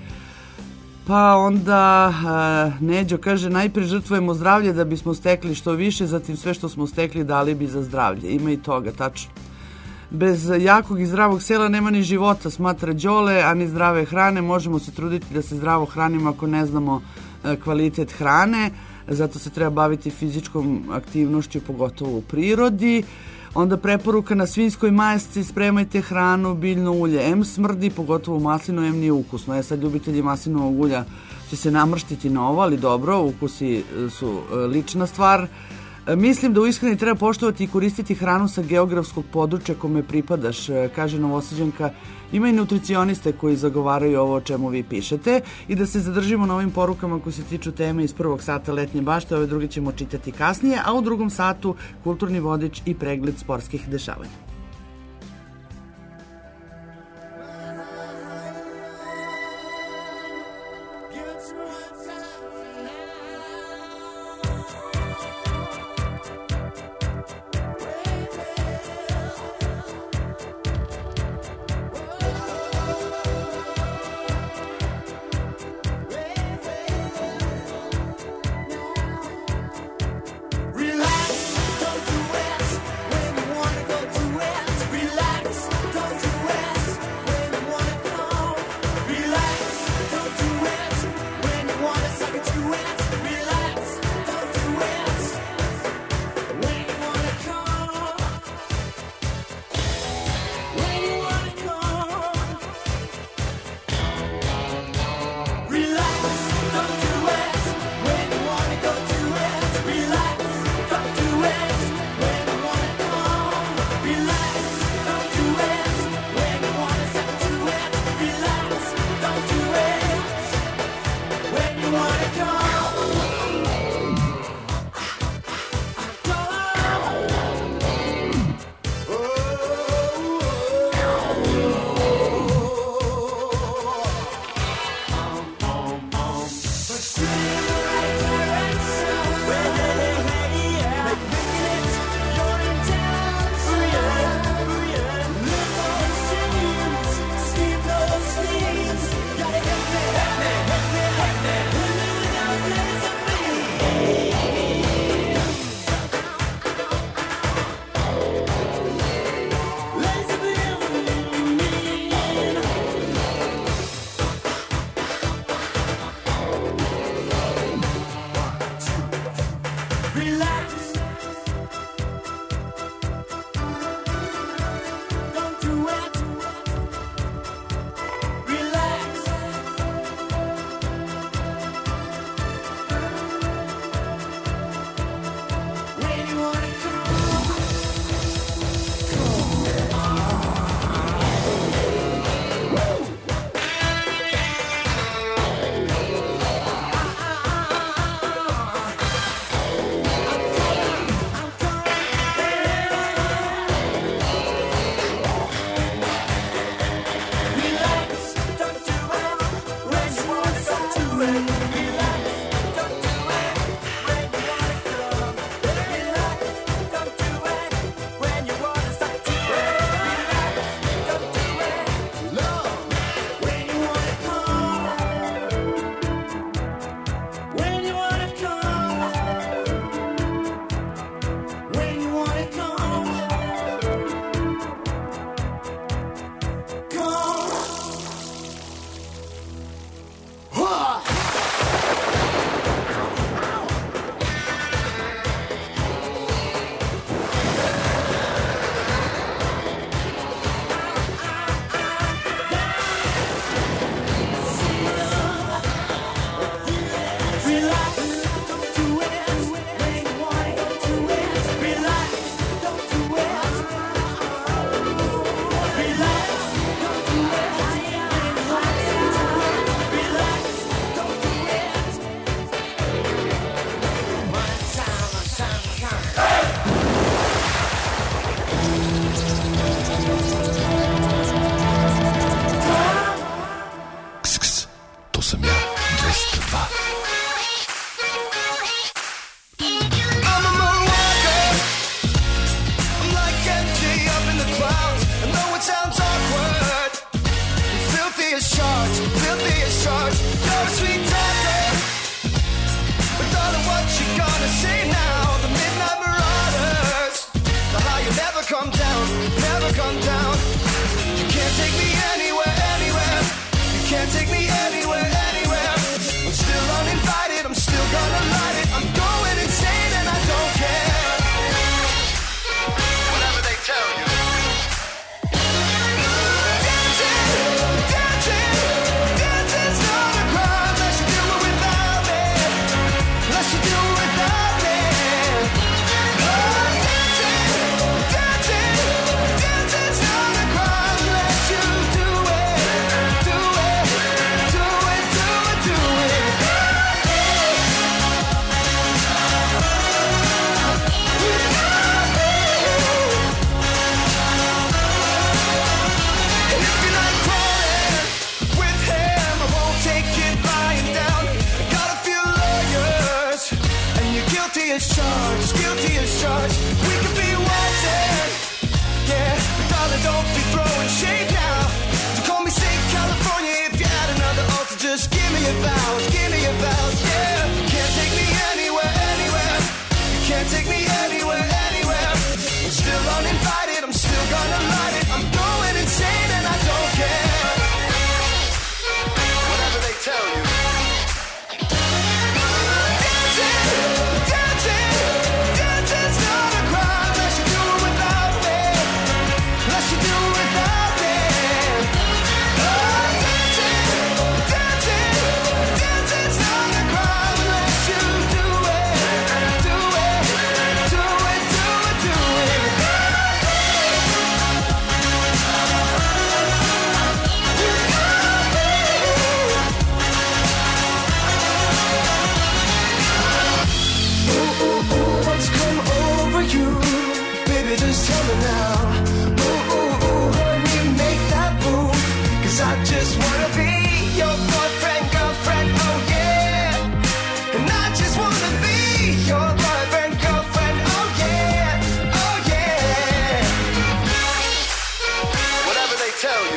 Pa onda Neđo kaže, najprije žrtvujemo zdravlje da bismo stekli što više, zatim sve što smo stekli dali bi za zdravlje. Ima i toga, tačno. Bez jakog i zdravog sela nema ni života, smatra Đole, a ni zdrave hrane. Možemo se truditi da se zdravo hranimo ako ne znamo kvalitet hrane, zato se treba baviti fizičkom aktivnošću, pogotovo u prirodi. Onda preporuka na svinjskoj masci, spremajte hranu, biljno ulje, M smrdi, pogotovo maslino, M nije ukusno. Sad ljubitelji maslinovog ulja će se namrštiti na ovo, ali dobro, ukusi su lična stvar. Mislim da u ishrani treba poštovati i koristiti hranu sa geografskog područja kome pripadaš, kaže Novosađanka. Ima i nutricioniste koji zagovaraju ovo o čemu vi pišete i da se zadržimo na ovim porukama koji se tiču teme iz prvog sata letnje bašte, ove druge ćemo čitati kasnije, a u drugom satu kulturni vodič i pregled sportskih dešavanja. Relax, go to rest when you wanna go to rest. as charged, guilty as charged. We could be wanted, yeah, but darling, don't be throwing shade now. So call me St. California if you add another altar. Just give me your vows, yeah. Can't take me anywhere, anywhere. You can't take me anywhere, anywhere. I'm still uninvited, I'm still gonna light it. I'm going insane and I don't care. Whatever they tell you. Dancing's not a crime unless you do it without me. Unless you do it without me. Oh, dancing's not a crime unless you do it. Do it. What's come over you? Baby, just tell me now. Honey, make that move. 'Cause I just wanna be your boyfriend, girlfriend, oh yeah. And I just wanna be your boyfriend, girlfriend, oh yeah. Oh yeah. Whatever they tell you.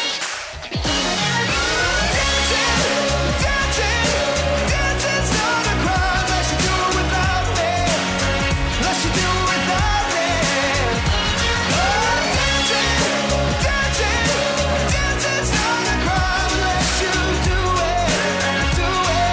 Dancing's not a crime unless you do it without me. Unless you do it without me. Oh, dancing's not a crime unless you do it. Do it.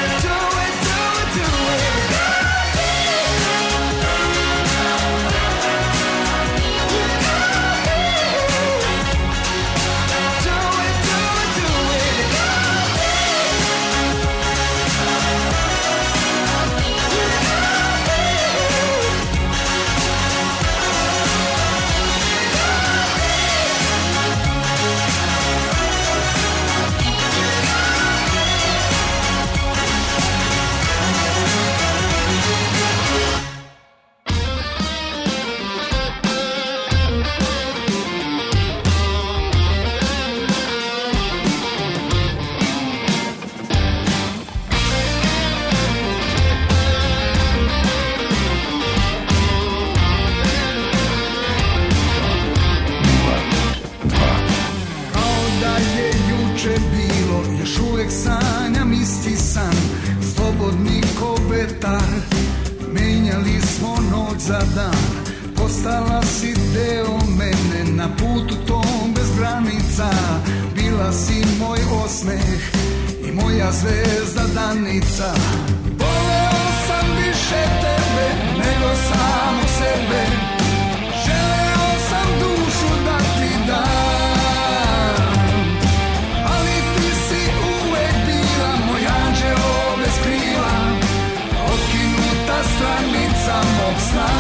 Kao da je juče bilo, još uvek sanjam isti san. Slobodni ko vetar, menjali smo noć za dan. Postala si deo mene, na putu tom bez granica. Bila si moj osmeh i moja zvezda danica. Voleo sam više tebe nego samo sebe. Želeo sam dušu da ti dam, ali ti si uvek bila moj anđeo bez krila, otkinuta stranica mog sna,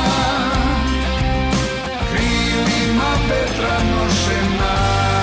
krilima vetra nošena.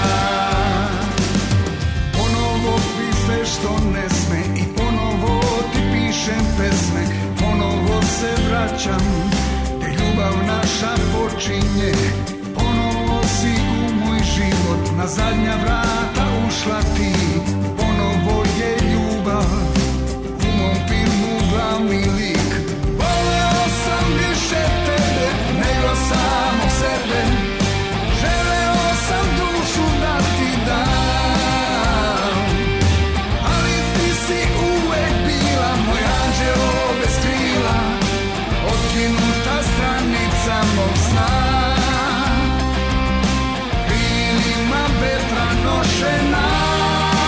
Ponovo piše što ne sme i ponovo ti pišem pesme. Ponovo se vraćam gde ljubav naša počinje. Ponovo si u moj život na zadnja vrata ušla ti. Ponovo je ljubav u mom filmu glavni lik. Voleo sam više tebe nego samo sebe. Želeo sam dušu da ti dam, ali ti si uvek bila moj anđeo bez krila, otkinuta stranica mog sna, krilima vetra nošena.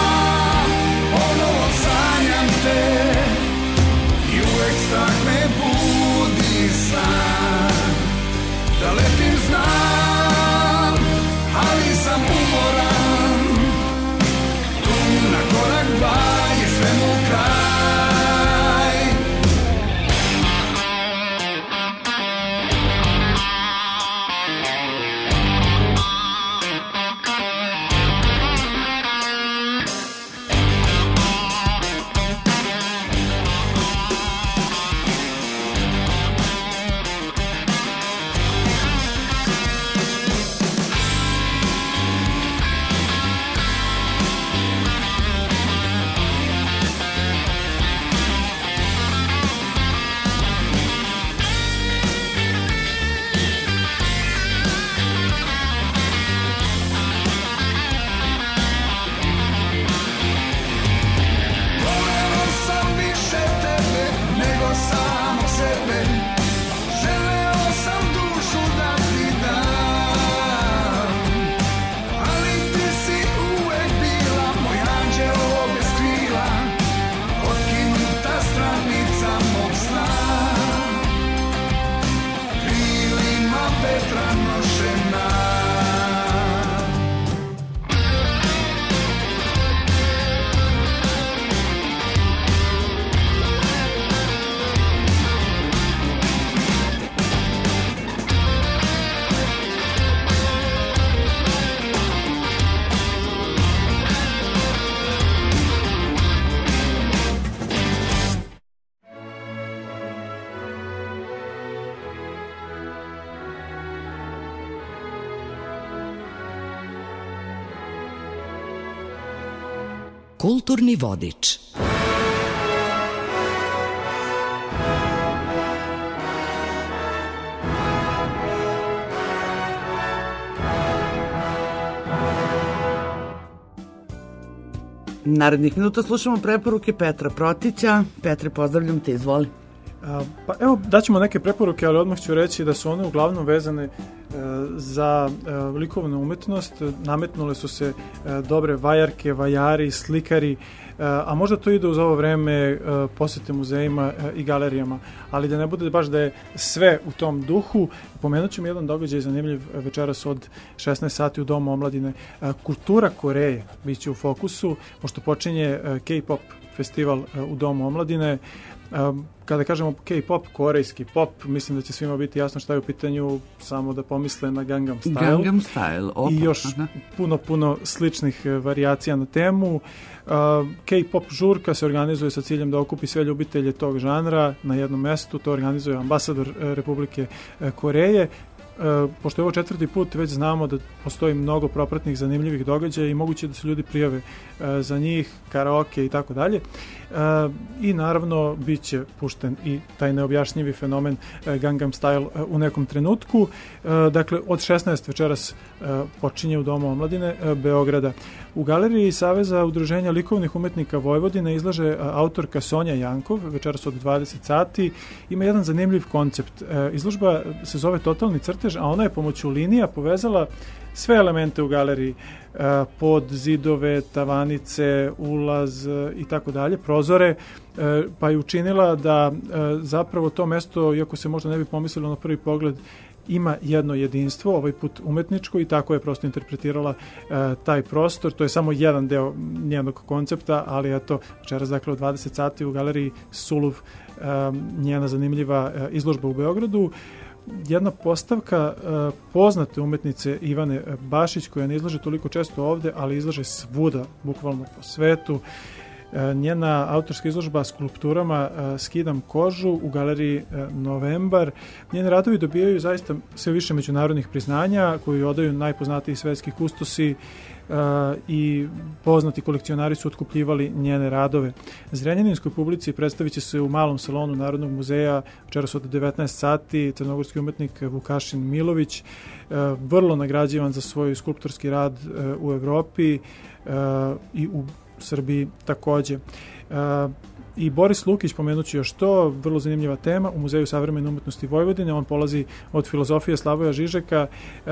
Kulturni vodič. Narednih minuta slušamo preporuke Petra Protića. Petre, pozdravljam te, izvoli. Pa evo, daćemo neke preporuke, ali odmah ću reći da su one uglavnom vezane za likovnu umetnost. Nametnule su se dobre vajarke, vajari, slikari, a možda to ide uz ovo vreme posete muzejima i galerijama, ali da ne bude baš da je sve u tom duhu. Pomenut ćemo jedan događaj zanimljiv večeras od 16 sati u Domu omladine. Kultura Koreje biće u fokusu, pošto počinje K-pop festival u Domu omladine. Kada kažemo K-pop, korejski pop, mislim da će svima biti jasno šta je u pitanju, samo da pomisle na Gangnam Style. Gangnam Style, opa. I još puno sličnih varijacija na temu. K-pop žurka se organizuje sa ciljem da okupi sve ljubitelje tog žanra na jednom mestu, to organizuje ambasador Republike Koreje. Pošto je ovo 4. put, već znamo da postoji mnogo propratnih zanimljivih događaja i moguće da se ljudi prijave za njih, karaoke i tako dalje. I naravno bit će pušten i taj neobjašnjivi fenomen Gangnam Style u nekom trenutku. Dakle, od 16 večeras počinje u Domu omladine Beograda. U Galeriji Saveza udruženja likovnih umetnika Vojvodine izlaže autorka Sonja Jankov, večeras od 20 sati. Ima jedan zanimljiv koncept. Izložba se zove Totalni crtež, a ona je pomoću linija povezala sve elemente u galeriji, pod zidove, tavanice, ulaz i tako dalje, prozore, pa je učinila da zapravo to mesto, iako se možda ne bi pomislilo na prvi pogled, ima jedno jedinstvo, ovaj put umetničko, i tako je prosto interpretirala taj prostor. To je samo jedan deo njenog koncepta, ali eto, večeras dakle od 20 sati u galeriji Suluv, njena zanimljiva izložba u Beogradu. Jedna postavka poznate umetnice Ivane Bašić, koja ne izlaže toliko često ovde, ali izlaže svuda, bukvalno po svetu. Njena autorska izložba skulpturama Skidam kožu u galeriji Novembar. Njeni radovi dobijaju zaista sve više međunarodnih priznanja koji odaju najpoznatiji svetski kustosi i poznati kolekcionari su otkupljivali njene radove. Zrenjaninskoj publici predstavit će se u malom salonu Narodnog muzeja večeras od 19 sati crnogorski umetnik Vukašin Milović, vrlo nagrađivan za svoj skulptorski rad u Evropi i u Srbiji takođe. I Boris Lukić, pomenući još to, vrlo zanimljiva tema u Muzeju savremene umetnosti Vojvodine. On polazi od filozofije Slavoja Žižeka.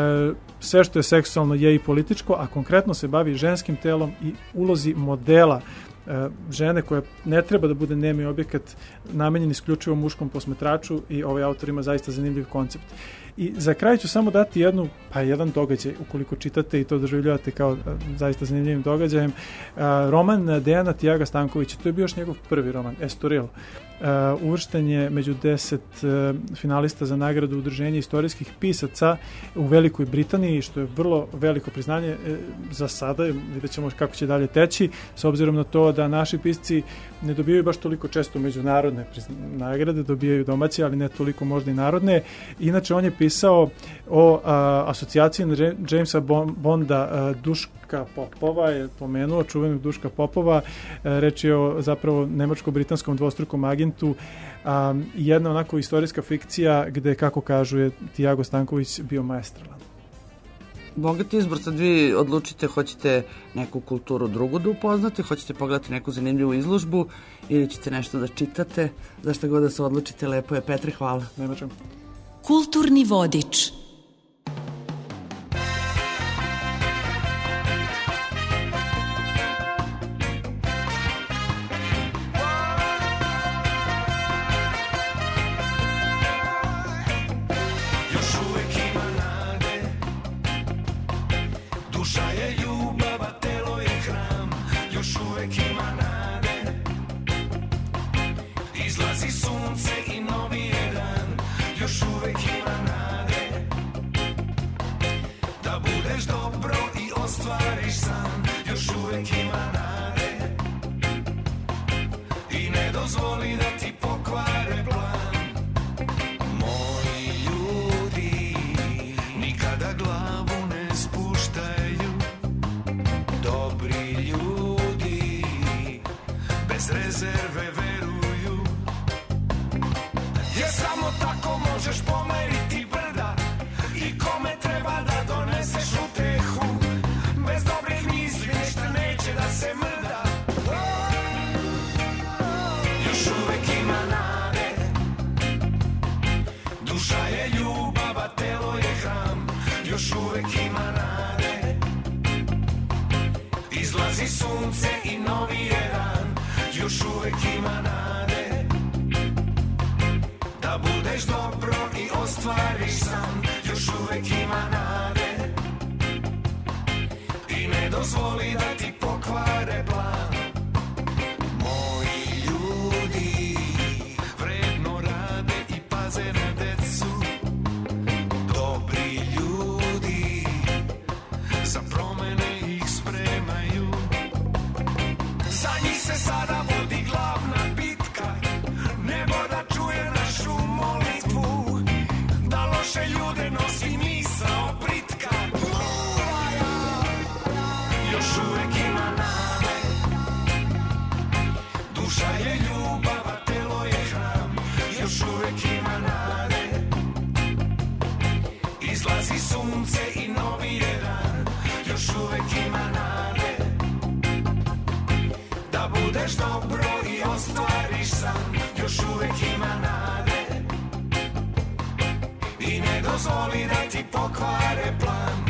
Sve što je seksualno je i političko, a konkretno se bavi ženskim telom i ulozi modela žene koja ne treba da bude nemi objekat namenjen isključivo muškom posmetraču, i ovaj autor ima zaista zanimljiv koncept. I za kraj ću samo dati jedan događaj, ukoliko čitate i to doživljavate kao zaista zanimljivim događajem. Roman Dejana Tijaga Stankovića, to je bio još njegov prvi roman, Estoril. Uvršten je među 10 finalista za nagradu Udruženja istorijskih pisaca u Velikoj Britaniji, što je vrlo veliko priznanje za sada. Vidjet ćemo kako će dalje teći, s obzirom na to da naši pisci ne dobijaju baš toliko često međunarodne nagrade, dobijaju domaće, ali ne toliko možda i narodne. Inače, on je pisao o asocijaciji Jamesa Bonda. Duška Popova je pomenuo, čuvenog Duška Popova. Reč je o zapravo nemačko-britanskom dvostrukom agentu. Jedna onako istorijska fikcija gde, kako kažu, je Tijago Stanković bio maestralan. Bogat izbor, sad vi odlučite hoćete neku kulturu drugu da upoznate, hoćete pogledati neku zanimljivu izložbu ili ćete nešto da čitate, za šta god da se odlučite, lepo je. Petre, hvala. Nema čemu. Kulturni vodič. Dobri ljudi rezerve veruju. Jer samo tako možeš pomeriti brda i kome treba da doneseš utehu. Bez dobrih misli ništa neće da se mrda. Još uvek ima nade. Duša je ljubav, a telo je hram. Još uvek ima nade. Izlazi sunce i novi je dan. Još uvek ima nade. Da budeš dobro i ostvariš san. Još uvek ima nade. I ne dozvoli da ti pokvare plan. Moji ljudi vredno rade i paze na decu. Dobri ljudi za promene ih spremaju. Za njih se sada vodi glavna bitka. Nebo da čuje našu molitvu. Da loše ljude nosi misao britka. Još uvek ima nade. Duša je ljubav, a telo je hram. Još uvek ima nade. Izlazi sunce i novi je dan. Još uvek ima nade. Da budeš dobro i ostvariš san. Još uvek ima nade. I ne dozvoli da ti pokvare plan.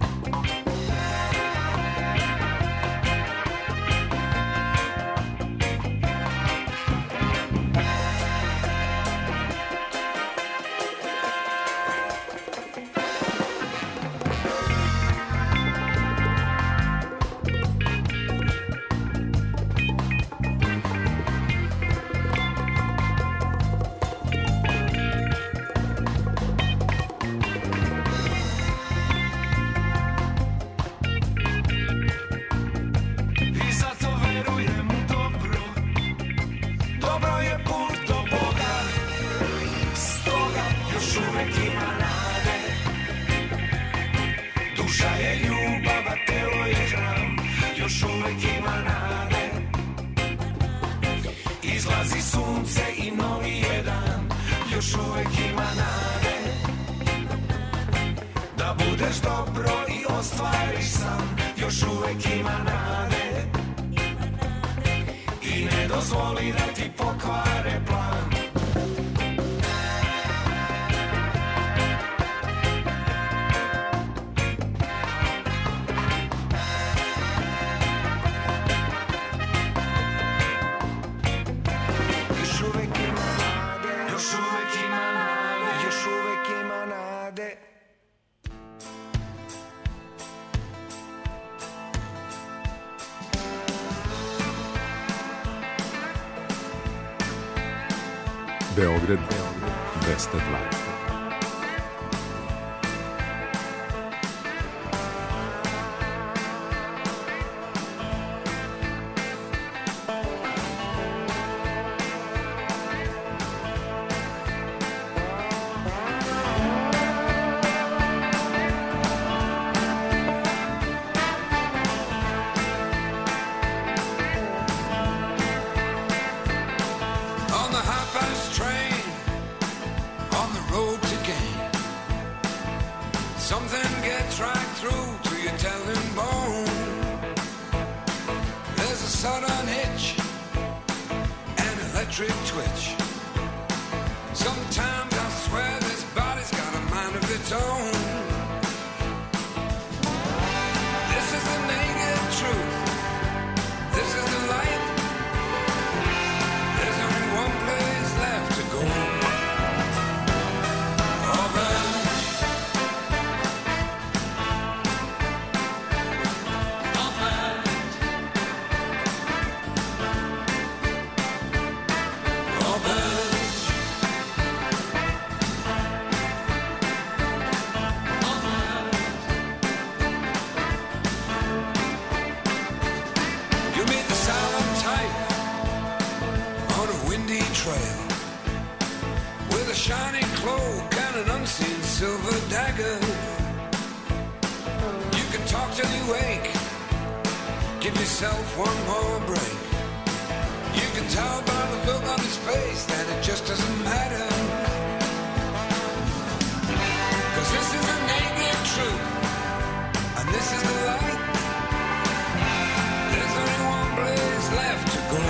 I zato verujem u dobro. Dobro je put do Boga. Stoga još uvek ima nade. Duša je ljubav, a telo je hram. Još uvek ima nade. Izlazi sunce i novi je dan. Još uvek ima nade. Da budeš dobro i ostvariš san. Još uvek ima nade. I ne dozvoli da ti pokvare plan. Još uvek ima nade. Još uvek ima nade. Još uvek ima nade. Beograd 202. On the half-fast train, on the road to gain. Something gets right through to your telling bone. There's a sudden hitch, an electric twitch. Sometimes I swear this body's got a mind of its own. This is the naked truth. This is the light. There's only one place left to go. Auburn. Auburn. Auburn. You meet the silent type on a windy trail with a shiny cloak and an unseen silver dagger. You can talk till you wake, give yourself one more break. You can tell by the look on his face that it just doesn't matter. 'Cause this is the naked truth, and this is the light. There's only one place left to go.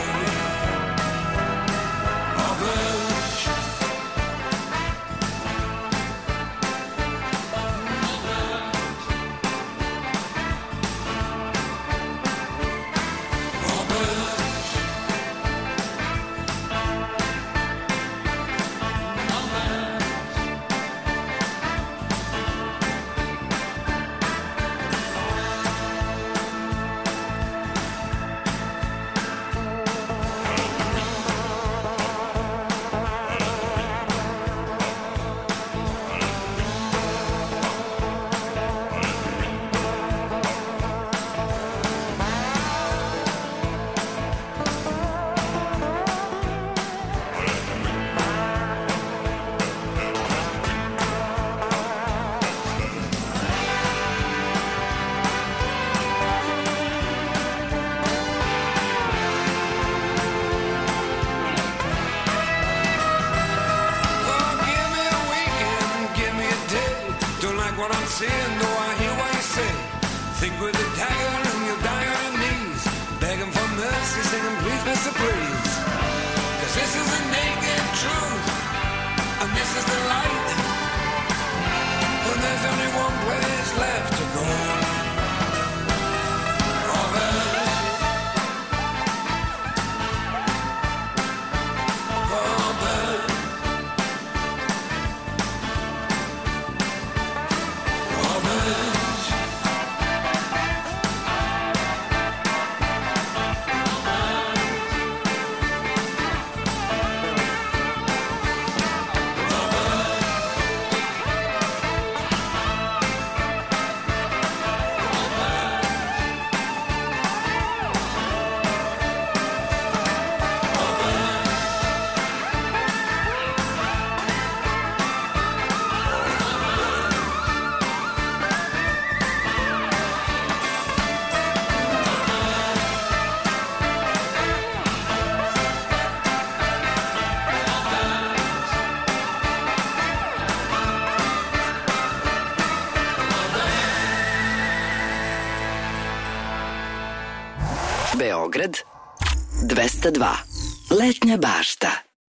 Saying, though I hear what you say. Think with a dagger and you'll die on your knees, begging for mercy, singing please, Mr. Please. 'Cause this is the naked truth, and this is the light, and there's only one place left to go. Beograd 202. Letnja bašta.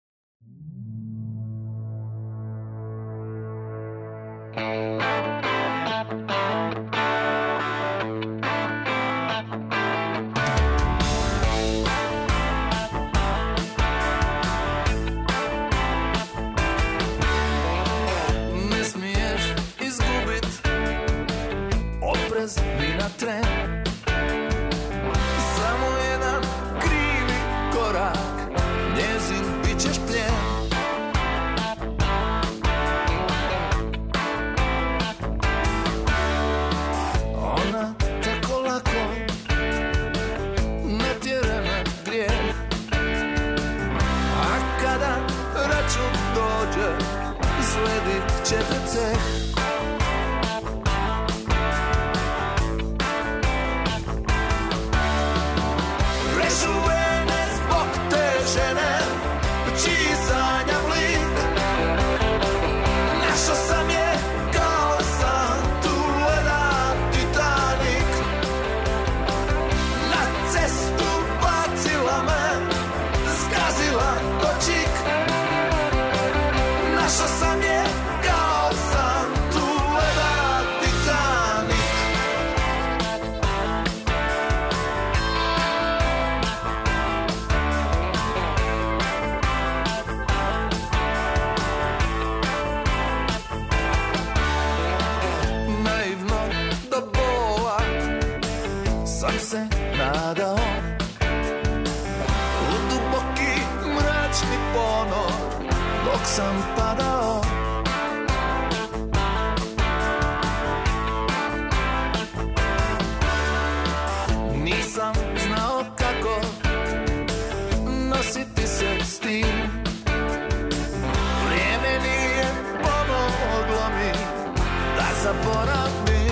Ne smiješ izgubit oprez ni na tren. Samo jedan krivi korak, njezin bit ćeš plijen. Ona tako lako ne tjera na grijeh, a kada račun dođe, sledit će te ceh. Čuvene zbog te žene, čiji sanjam lik. Našao sam je kao san, tu leda Titanik. Na cestu bacila me, zgazila ko čik. Našao sam je kao san, tu leda Titanik. Sam se nadao u duboki mračni ponor dok sam padao. Nisam znao kako nositi se s tim. Vrijeme nije pomoglo mi da zaboravim.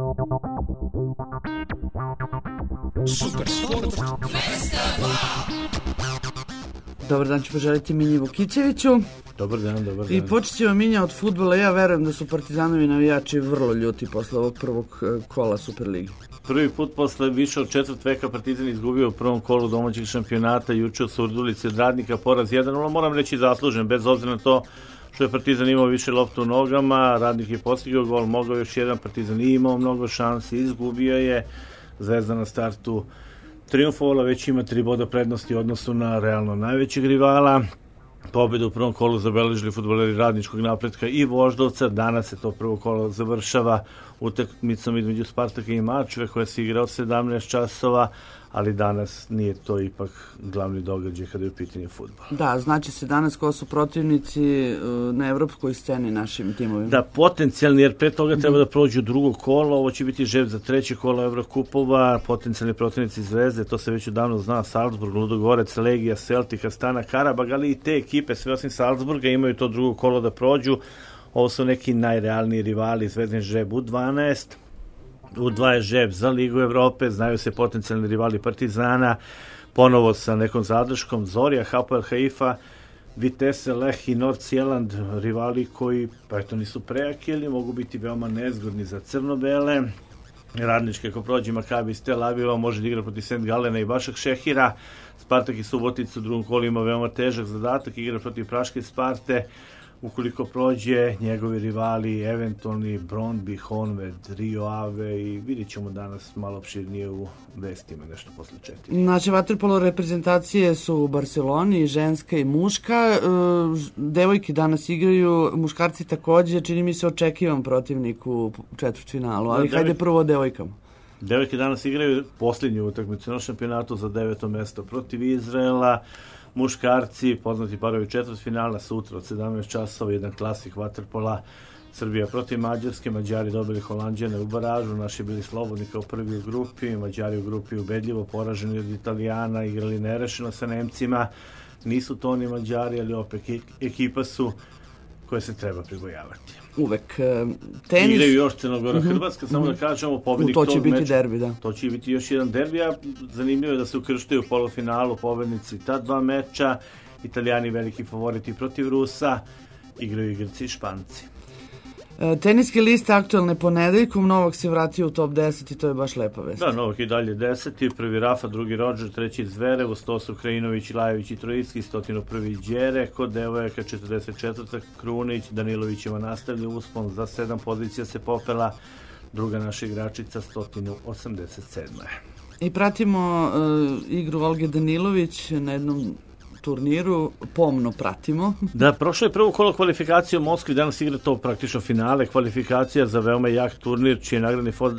Super sport 202. Dobar dan ću poželiti Minji Vukićeviću. Dobar dan. I počet ćemo, Minja, od fudbala. Ja verujem da su Partizanovi navijači vrlo ljuti posle ovog prvog kola Superligi. Prvi put posle više od četvrt veka Partizan izgubio u prvom kolu domaćeg šampionata juče od Surdulice od Radnika, poraz 1-0, moram reći zaslužen, bez obzira na to što je Partizan imao više loptu u nogama, Radnik je postigao gol, mogao još jedan, Partizan nije imao mnogo šansi, izgubio je, Zvezda na startu triumfovala, već ima 3 boda prednosti u odnosu na realno najvećeg rivala. Pobedu u prvom kolu zabeležili fudbaleri Radničkog Napretka i Voždovca. Danas se to prvo kolo završava utakmicom između Spartaka i Mačve koja se igra od 17 časova, ali danas nije to ipak glavni događaj kada je u pitanju fudbal. Da, znači se danas ko su protivnici na evropskoj sceni našim timovima. Da, potencijalni, jer pre toga treba da prođu drugo kolo, ovo će biti žreb za treće kolo Evrokupova, potencijalni protivnici Zvezde, to se već odavno zna, Salzburg, Ludogorec, Legija, Celtic, Astana, Karabag, ali i te ekipe, sve osim Salzburga, imaju to drugo kolo da prođu. Ovo su neki najrealniji rivali, Zvezdin žreb U12, U2 je žreb za Ligu Evrope, znaju se potencijalni rivali Partizana, ponovo sa nekom zadrškom, Zorija, Hapoel Haifa, Vitesse, Lech i Nordsjælland, rivali koji pa eto nisu prejaki, ali mogu biti veoma nezgodni za crno-bele. Radnički ako prođe Makabi iz Tel Aviva može da igra protiv St. Galena i Bašak Šehira. Spartak i Subotica u drugom kolu ima veoma težak zadatak, igra protiv Praške Sparte. Ukoliko prođe, njegovi rivali, eventualni Brondby, Honved, Rio Ave i vidjet ćemo danas malo opširnije u vestima, nešto posle 4. Znači, vaterpolo reprezentacije su u Barceloni, ženska i muška. Devojke danas igraju, muškarci takođe, čini mi se očekivan protivnik u četvrtfinalu, ali hajde prvo o devojkama. Devojke danas igraju posljednju utakmicu na šampionatu za 9. mesto protiv Izraela. Muškarci, poznati parovi četvrtfinala, sutra od 17 časova, jedan klasik vaterpola, Srbija protiv Mađarske, Mađari dobili Holanđane u baražu, naši bili slobodni kao prvi u grupi, Mađari u grupi ubedljivo poraženi od Italijana, igrali nerešeno sa Nemcima, nisu to oni Mađari, ali opet ekipa su koje se treba pribojavati. Uvek. Tenis... Igraju još Crnogora Hrvatska, samo da kažemo pobednik to će tog biti meča. derbi, da. To će biti još jedan derbi, a zanimljivo je da se ukrštaju u polufinalu pobednici ta dva meča. Italijani veliki favoriti protiv Rusa, igraju i Grci i Španci. Teniske liste aktualne ponedeljkom, Novak se vratio u top 10 i to je baš lepa vest. Da, Novak i dalje 10. Prvi Rafa, drugi Rodžer, treći Zverev, 100 su Krajinović, Lajević i Trojicki, 101. Đere, kod devojaka 44. Krunić, Danilovićeva nastavlja uspon, za 7 pozicija se popela, druga naša igračica 187. I pratimo igru Olge Danilović na jednom turniru, pomno pratimo. Da, prošlo je prvo kolo kvalifikacije u Moskvi, danas igra to praktično finale, kvalifikacija za veoma jak turnir, čiji je nagradni fond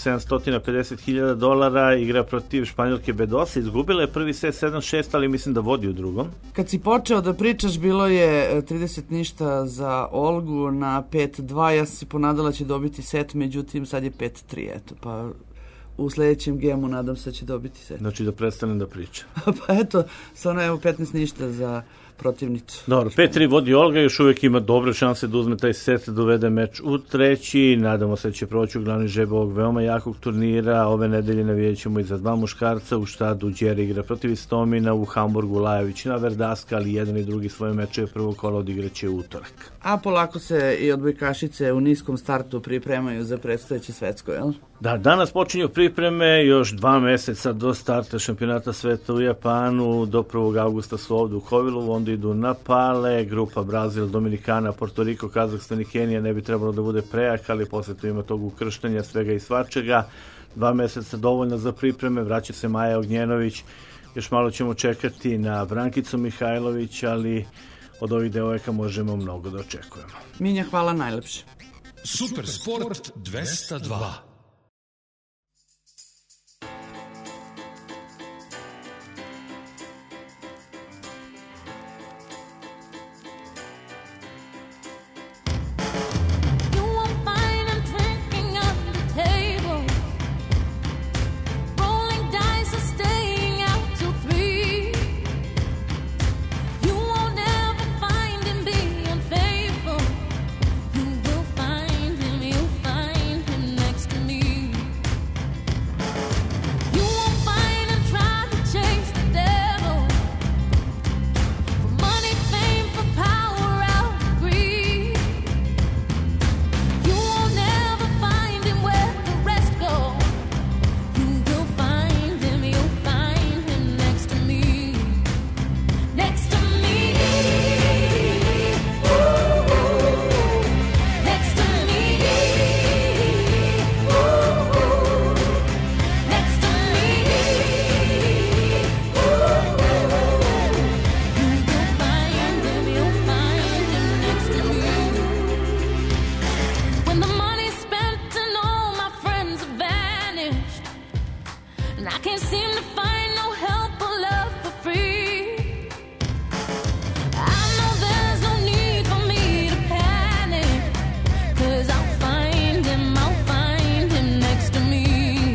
$750.000, igra protiv Španjolke Bedosa, izgubila je prvi set 7-6, ali mislim da vodi u drugom. Kad si počeo da pričaš, bilo je 30 za Olgu na 5-2, ja sam se ponadala će dobiti set, međutim sad je 5-3, eto, pa u sljedećem gemu nadam se da će dobiti set. Znači da prestanem da pričam. Pa eto, stvarno evo 15 za protivnicu. Dobro, 5-3 vodi Olga, još uvijek ima dobre šanse da uzme taj set, da uvede meč u treći. Nadamo se da će proći u glavni žreb ovog veoma jakog turnira. Ove nedelje navijat ćemo i za dva muškarca. U Štadu Đeri igra protiv Istomina, u Hamburgu Lajević na Verdaska, ali jedan i drugi svoje meče prvog kola odigraće u utorak. A polako se i odbojkašice u niskom startu pripremaju za predstojeće svetsko, jel? Da, danas počinju pripreme, još 2 meseca do starta šampionata sveta u Japanu, do 1. augusta su ovdje u Kovilu, onda idu na Pale, grupa Brazil, Dominikana, Porto Riko, Kazahstan i Kenija ne bi trebalo da bude prejak, ali posle to ima tog ukrštanja svega i svačega. 2 meseca dovoljno za pripreme, vraća se Maja Ognjenović, još malo ćemo čekati na Brankicu Mihajlović, ali od ovih devojaka možemo mnogo da očekujemo. Minja, hvala najlepše. Super sport 202. Next to I can't seem to find no help or love for free. I know there's no need for me to panic, 'cause I'll find him next to me.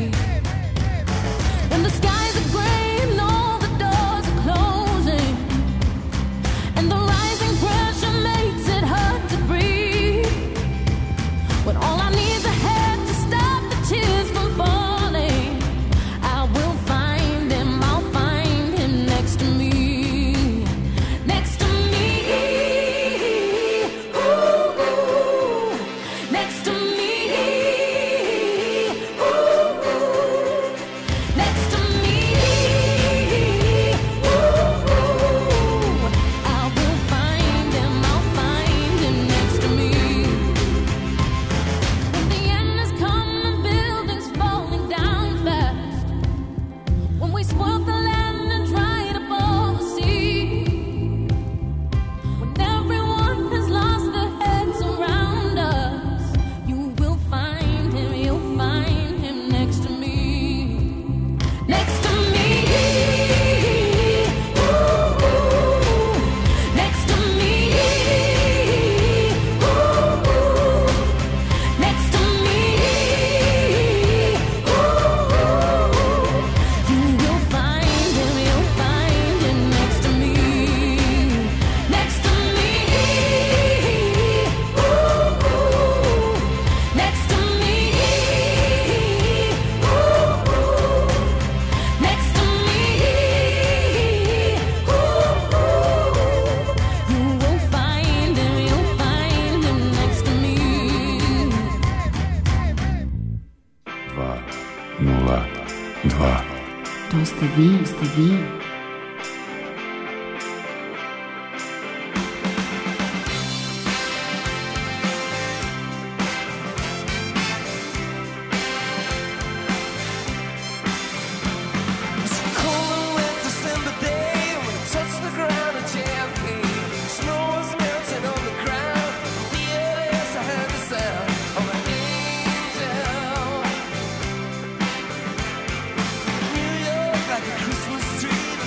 When the skies are gray and all the doors are closing, and the rising pressure makes it hard to breathe, when all I need is a hand to stop the tears from falling, I will find him, I'll find him next to me. Next to me. Ooh, next to me. Ooh, next to me. Ooh, I will find him, I'll find him next to me. When the end has come and buildings falling down fast, when we spoil the land and dry it up all the sea, when everyone has lost their heads around us, you will find him, you'll find him next to me. Next to me. Ooh, next to me. Ooh, next to me. Ooh, you will find him, you'll find him next to me. Next to me. Ooh, next to me. Ooh, next to me. Ooh, you will find him, you'll find him next to me. 2-0-2. To ste vi. Cold and wet December day when I touched the ground in JFK. Snow was melting on the ground. BLS, I heard the sound of an angel. New York like a Christmas tree.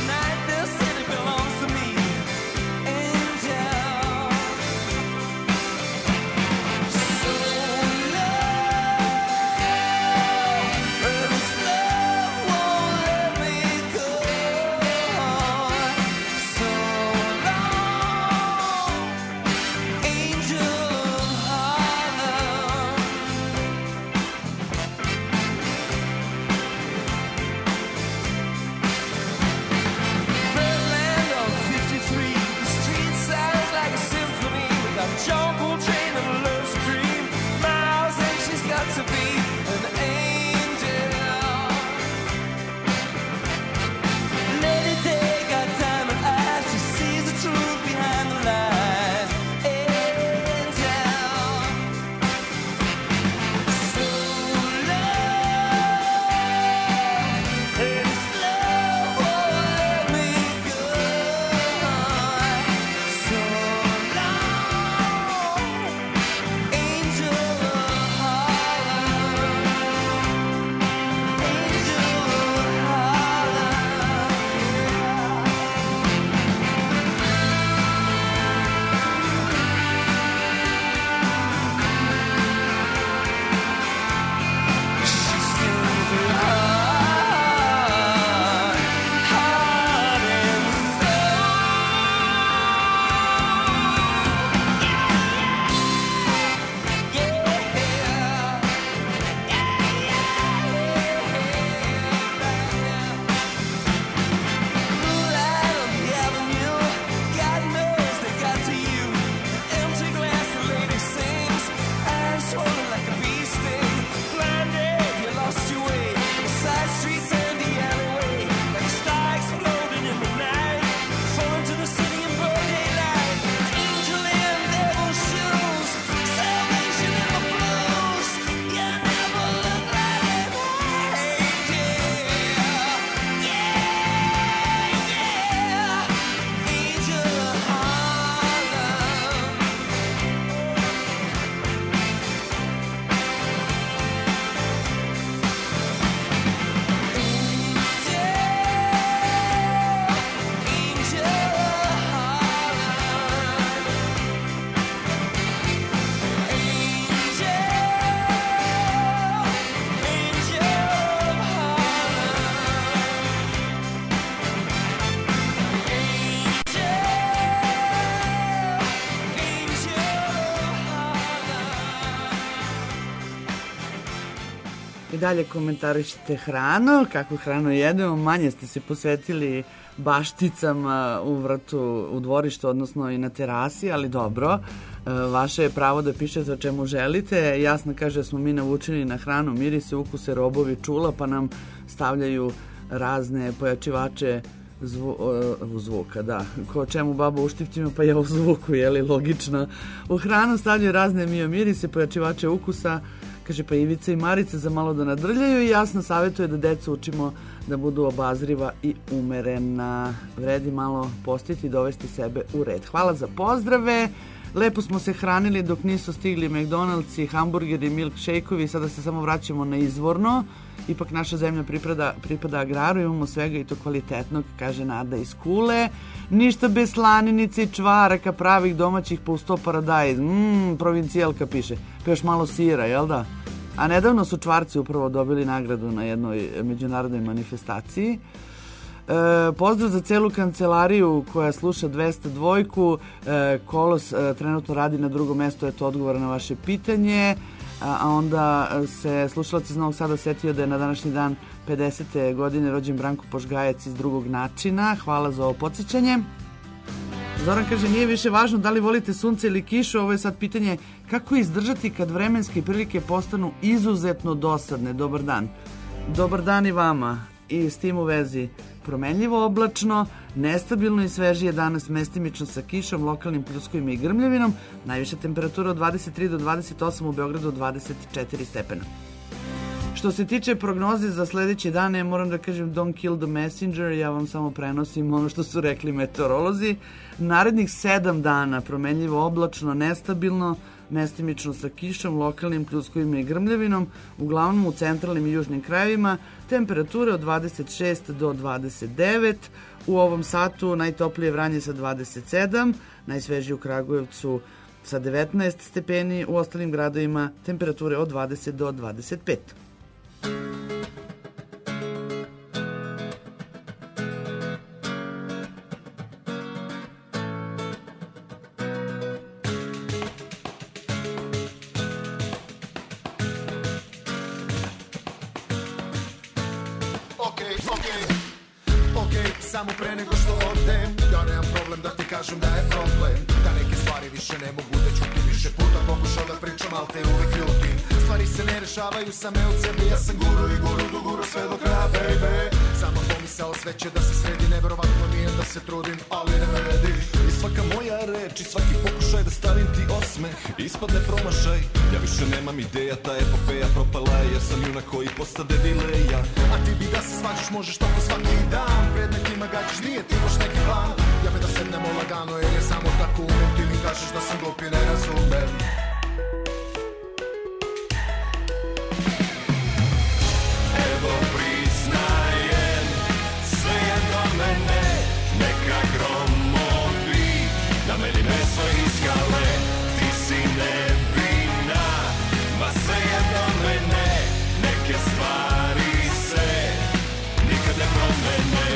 I dalje komentarišite hranu, kakvu hranu jedemo, manje ste se posvetili bašticama u vrtu, u dvorištu, odnosno i na terasi, ali dobro, vaše je pravo da pišete o čemu želite. Jasno kaže, smo mi navučeni na hranu, mirise, ukuse, robovi, čula, pa nam stavljaju razne pojačivače zvuka, da. Ko čemu baba u štiftima, pa je u zvuku, je li logično. U hranu stavljaju razne mirise, pojačivače ukusa, kaže pa Ivica i Marica za malo da nadrljaju i jasno savjetuje da decu učimo da budu obazriva i umerena. Vredi malo postiti i dovesti sebe u red. Hvala za pozdrave. Lepo smo se hranili dok nisu stigli McDonald's, hamburgeri, milkshake-ovi. Sada se samo vraćamo na izvorno. Ipak naša zemlja pripada agraru, imamo svega i to kvalitetnog, kaže Nada iz Kule. Ništa bez slaninice i čvaraka, pravih domaćih po 100 paradajz. Provincijalka piše. Pa još malo sira, jel da? A nedavno su čvarci upravo dobili nagradu na jednoj međunarodnoj manifestaciji. Pozdrav za celu kancelariju koja sluša 202. Kolos trenutno radi na drugom mjestu, eto odgovor na vaše pitanje. A onda se slušalac iz Novog Sada setio da je na današnji dan 50. godine rođen Branko Požgajac iz Drugog načina. Hvala za ovo podsjećanje. Zoran kaže, nije više važno da li volite sunce ili kišu, ovo je sad pitanje kako izdržati kad vremenske prilike postanu izuzetno dosadne. Dobar dan. Dobar dan i vama. I s tim u vezi promenljivo oblačno, nestabilno i svežije danas mestimično sa kišom, lokalnim pljuskovima i grmljavinom, najviša temperatura od 23 do 28, u Beogradu 24 stepena. Što se tiče prognoze za sledeće dane, moram da kažem don't kill the messenger, ja vam samo prenosim ono što su rekli meteorolozi. Narednih 7 dana promenljivo oblačno, nestabilno, mestimično sa kišom, lokalnim pljuskovima i grmljavinom, uglavnom u centralnim i južnim krajevima, temperature od 26 do 29, u ovom satu najtoplije Vranje sa 27, najsvežije u Kragujevcu sa 19 stepeni, u ostalim gradovima temperature od 20 do 25. Samo pre nego što odem, ja nemam problem da ti kažem da je problem, da neke stvari više ne mogu da čutim. Više puta pokušao da pričam, al te uvek ljutim. Stvari se ne rešavaju same od sebe, ja sam guru i guru do guru sve do kraja, baby. Samo pomisao sve će da se sredi, neverovatno mi je da se trudim, ali ne vredi. I svaka moja reč i svaki pokušaj da stavim ti osmeh ispadne promašaj. Ja više nemam ideja, ta epopeja propala je, jer sam junak koji postade dileja. A ti bi da se svađaš, možeš tako svaki dan, predmetima gađaš, nije ti baš neki plan. Ja me da sednemo lagano, jer je samo tako umem, ti mi kažeš da sam glup i ne razumem. Evo priznajem, sve je do mene, neka gromovi, na meni meso i skale, ti si nevina, ma sve je do mene, neke stvari se nikad ne promene.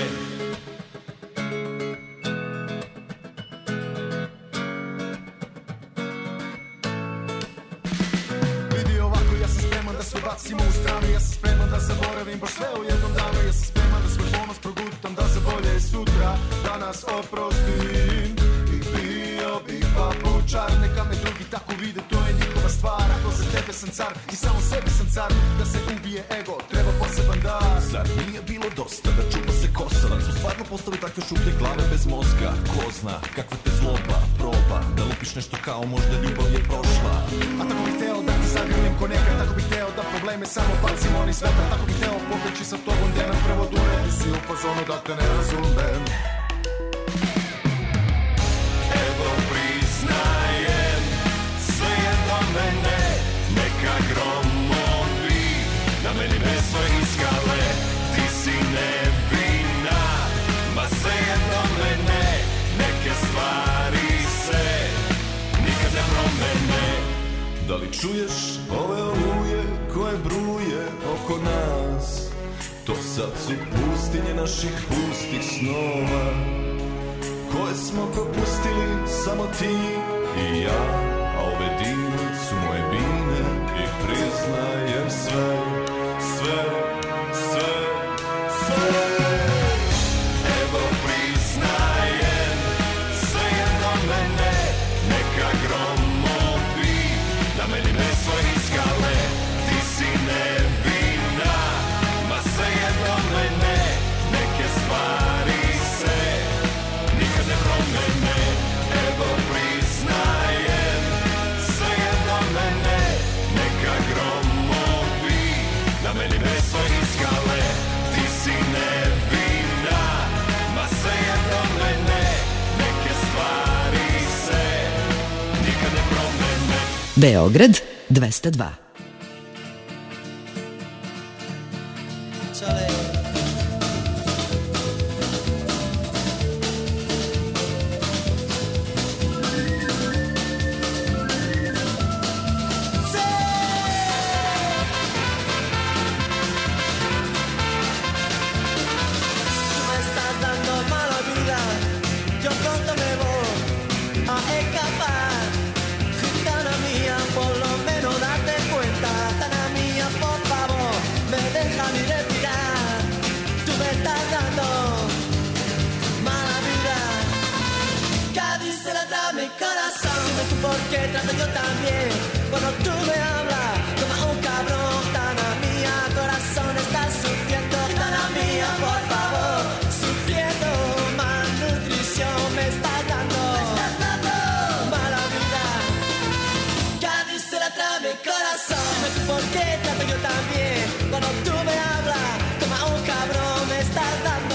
Da sve bacimo u stranu, ja sam spreman da zaboravim baš sve u jednom danu. Ja sam spreman da svoj ponos progutam, da za bolje sutra danas oprostim. I bio bih papučar, neka me drugi tako vide, to je njihova stvar. Ako za tebe sam car i samo sebi sam car, da se ubije ego, treba poseban dar. Zar nije bilo dosta da čupa se kosa, da su stvarno postali takve šuplje glave bez mozga? Ko zna kakva te zloba proba, da lupiš nešto kao možda ljubav je prošla. A tako bih teo da ti zagrlim ko nekad, tako bih teo da probleme samo bacimo oni sveta. Tako bih teo pobeći sa tobom, gde nam prvo dure, ti si u fazonu da te ne razumem. Evo priznajem, sve je do mene, neka gromovi, na meni meso i skale, ti si nevina, ma sve je do mene, neke stvari se nikad ne promene. Da li čuješ ove oluje koje bruje oko nas? To sad su pustinje naših pustih snova, koje smo propustili samo ti i ja. A ove dine su moje bine i priznajem sve, sve, sve, sve. Evo priznajem, sve jedno mene, neka gromovi, na meni meso i skale, ti si nevina, ma sve jedno mene, neke stvari se nikad ne promene. Evo priznajem, sve jedno mene, neka gromovi, na meni meso i skale, ti si nevina, ma sve jedno mene, neke stvari se nikad ne promene. Beograd 202. Porque trato yo también cuando tú me hablas como un cabrón. Tana mía, corazón, estás sufriendo. Tana mía, por favor, sufriendo. Malnutrición me estás dando. Mala vida, Cádiz se la trae mi corazón. Dime tú por qué trato yo también cuando tú me hablas como un cabrón. Me estás dando.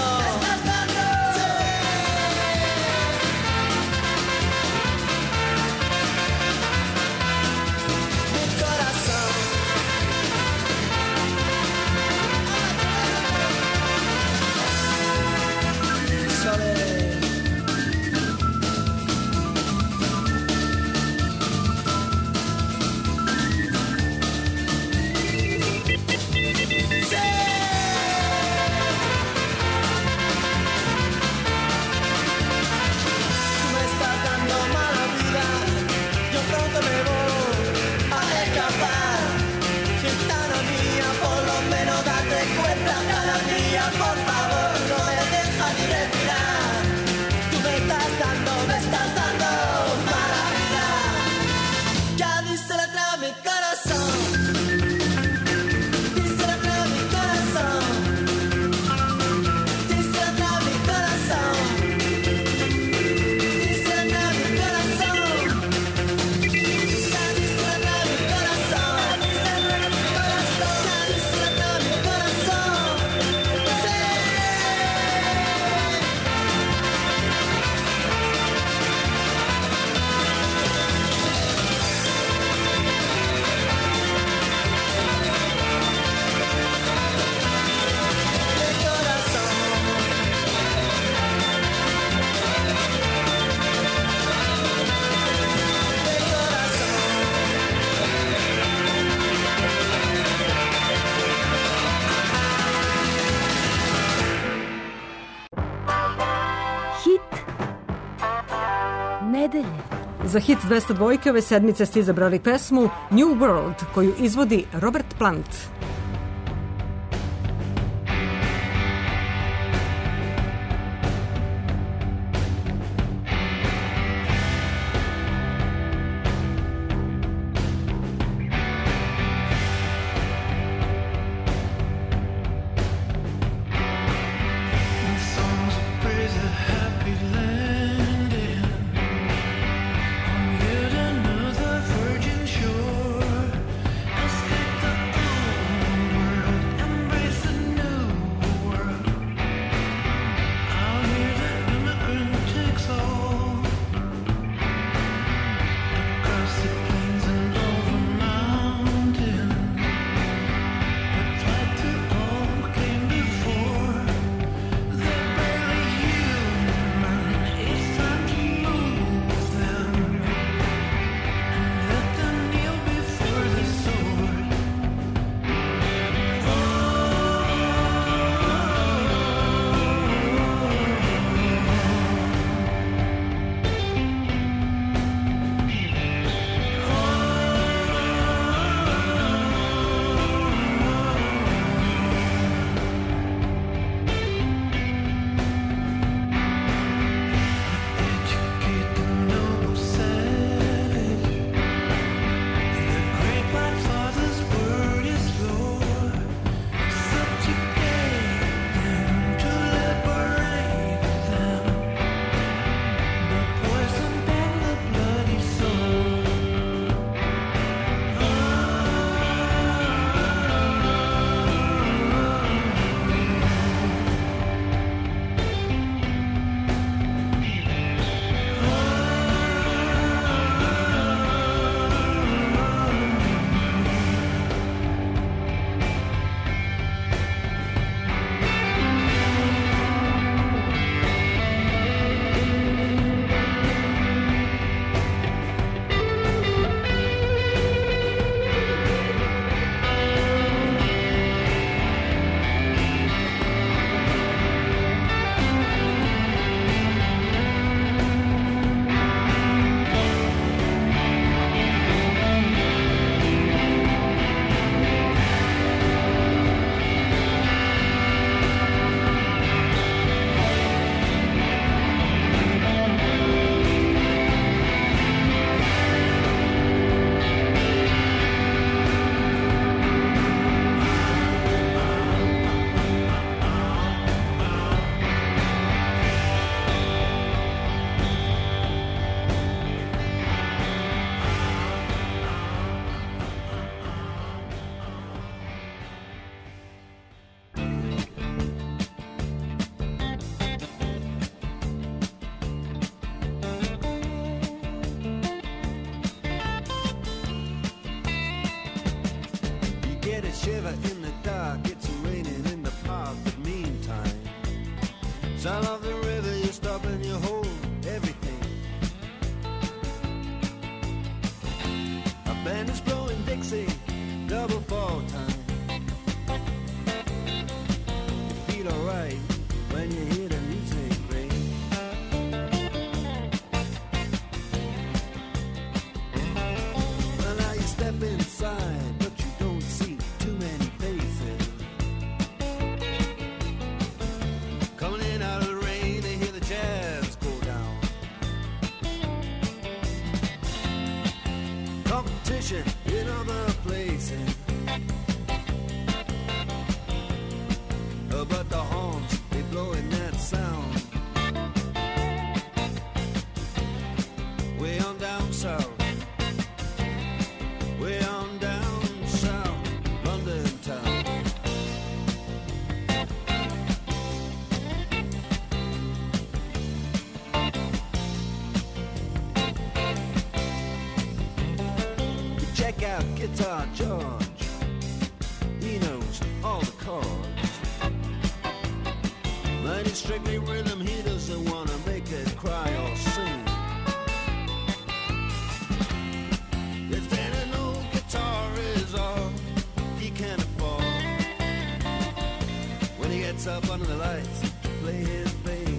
Por favor, no me dejas ni respirar. Tú me estás dando mala vida. Ya dice la trama mi corazón. Dice la trama mi corazón. Dice la trama mi corazón. Dice la trama mi corazón. Ya dice la trama mi corazón. Dice la trama mi corazón. Ya dice la trama mi corazón. Nedelje. Za hit 202 ove sedmice ste izabrali pesmu New World koju izvodi Robert Plant. Another virgin shore, escape the Sound of the river, you stop and you hold everything. A band is blowing Dixie, double fall time. You feel alright when you hear the music ring. Well, now you step inside, but you don't see too many faces. Coming in out of the rain, they hear the jazz go down. Competition in other places, but the horns, they blowing that sound. Way on down south, way on down south, London town. Check out Guitar George, he knows all the chords. But it's strictly rhythm, he doesn't want to make it cry or sing. If then an old guitar is all he can afford, when he gets up under the lights to play his thing.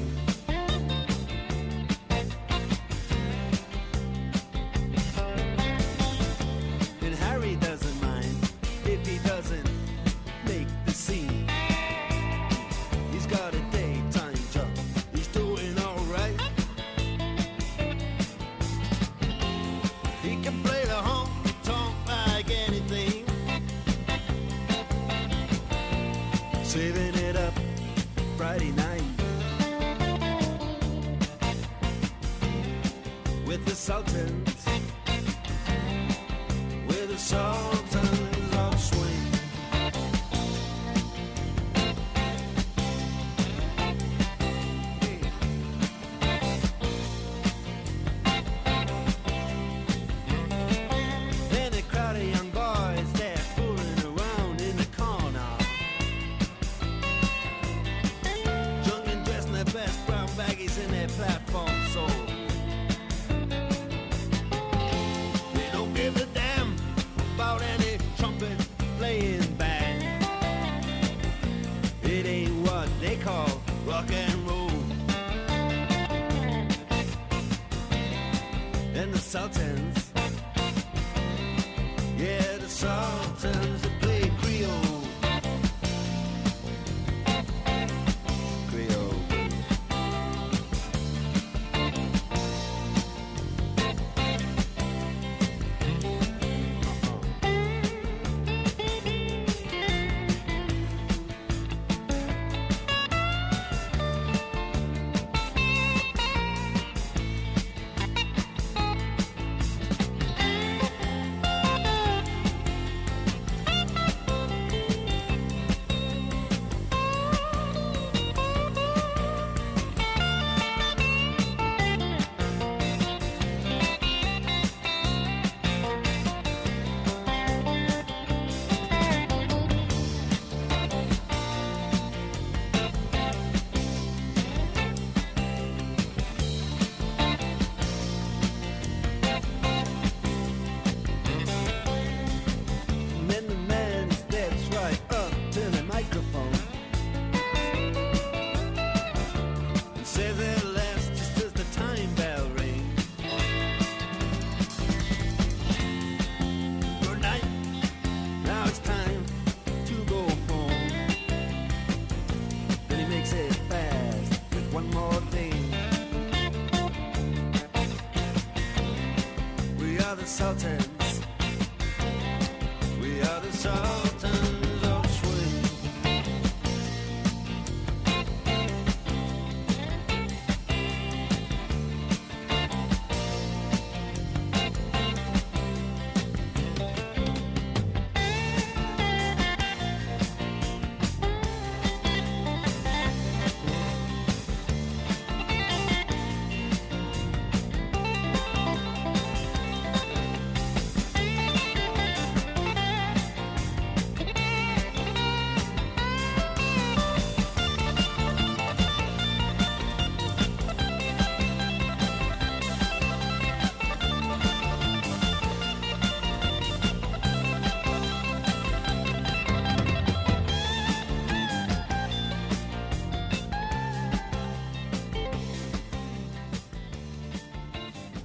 And Harry doesn't mind if he doesn't make the scene. He's got a daytime job, he's doing alright. He can play the honky-tonk like anything, saving it up Friday night with the Sultans, with the Sultans of Swing. Then a crowd of young boys, they're fooling around in the corner, young and dressed in their best brown baggies in their platform soles. They don't give a damn about any trumpet playing band. It ain't what they call rock and roll. And the Sultans, yeah, the Sultans, they play Creole. Creole.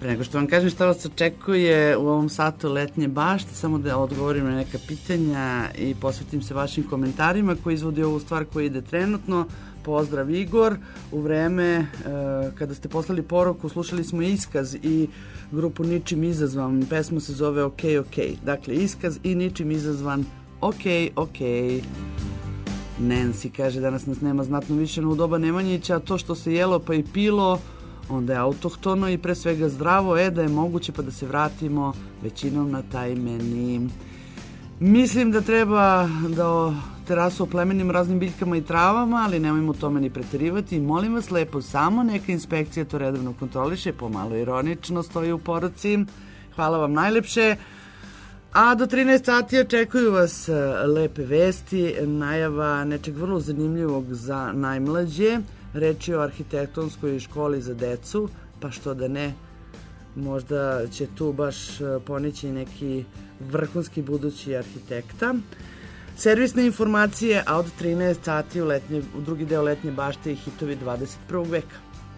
Pre nego što vam kažem šta vas očekuje u ovom satu letnje bašte, samo da odgovorim na neka pitanja i posvetim se vašim komentarima koji izvodi ovu stvar koja ide trenutno. Pozdrav Igor. U vreme kada ste poslali poruku slušali smo Iskaz i grupu Ničim izazvan. Pesma se zove OK. Dakle, Iskaz i Ničim izazvan OK. Nancy kaže danas nas nema znatno više, no u doba Nemanjića to što se jelo pa i pilo onda je autohtono i pre svega zdravo, da je moguće pa da se vratimo većinom na taj meni. Mislim da treba da terasu oplemenim raznim biljkama i travama, ali nemojmo tome ni preterivati. Molim vas lepo, samo neka inspekcija to redovno kontroliše, pomalo ironično stoji u poruci. Hvala vam najlepše. A do 13 sati očekuju vas lepe vesti, najava nečeg vrlo zanimljivog za najmlađe. Reč je o arhitektonskoj školi za decu, pa što da ne, možda će tu baš ponići neki vrhunski budući arhitekta. Servisne informacije, a od 13 sati u drugi deo letnje bašte i hitovi 21. veka.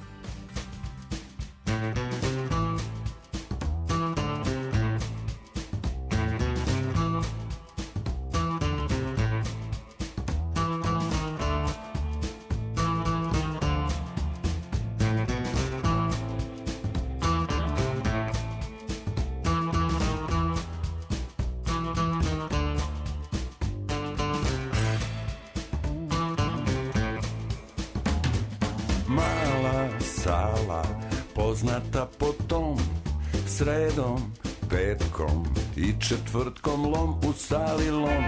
Poznata po tom sredom, petkom i četvrtkom lom u sali lom.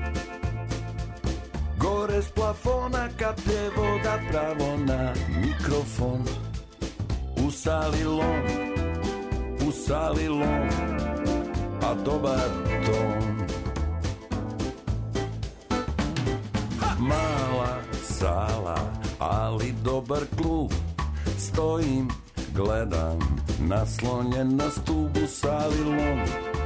Gore s plafona kaplje voda pravo na mikrofon. U sali lom, a dobar ton. Mala sala, ali dobar klub. Stojim, gledam, naslonjen na stubu savilom.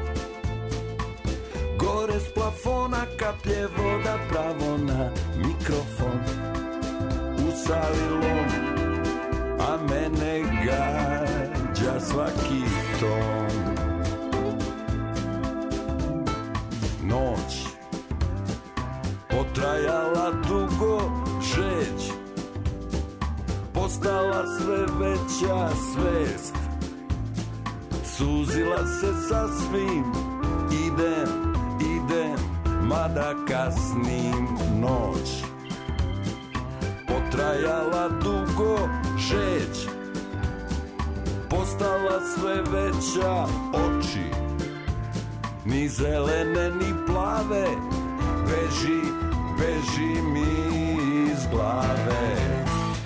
Gore s plafona kaplje voda pravo na mikrofon. U savilom, a mene gađa svaki ton. Noć potrajala dugo, žeć postala sve veća svest. Suzila se sasvim, idem, mada kasnim. Noć potrajala dugo, žeć postala sve veća. Oči ni zelene ni plave, beži mi iz glave.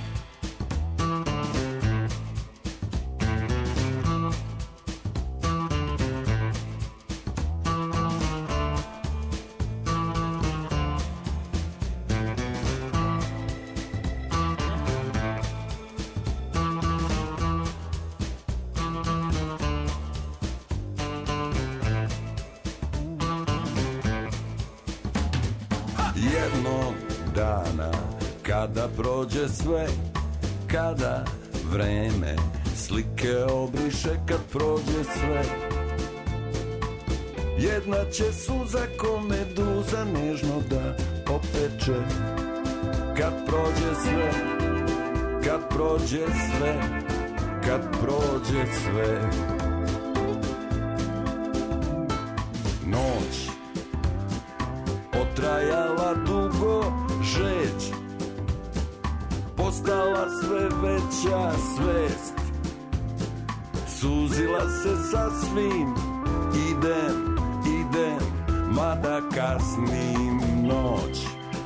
Jednog dana kada prođe sve, kada vreme slike obriše, kad prođe sve, jedna će suza ko meduza nežno da opeče. Kad prođe sve, kad prođe sve, kad prođe sve. Noć potrajala dugo, žeć postala sve veća svest. Suzila se sasvim, idem, mada kasnim. Noć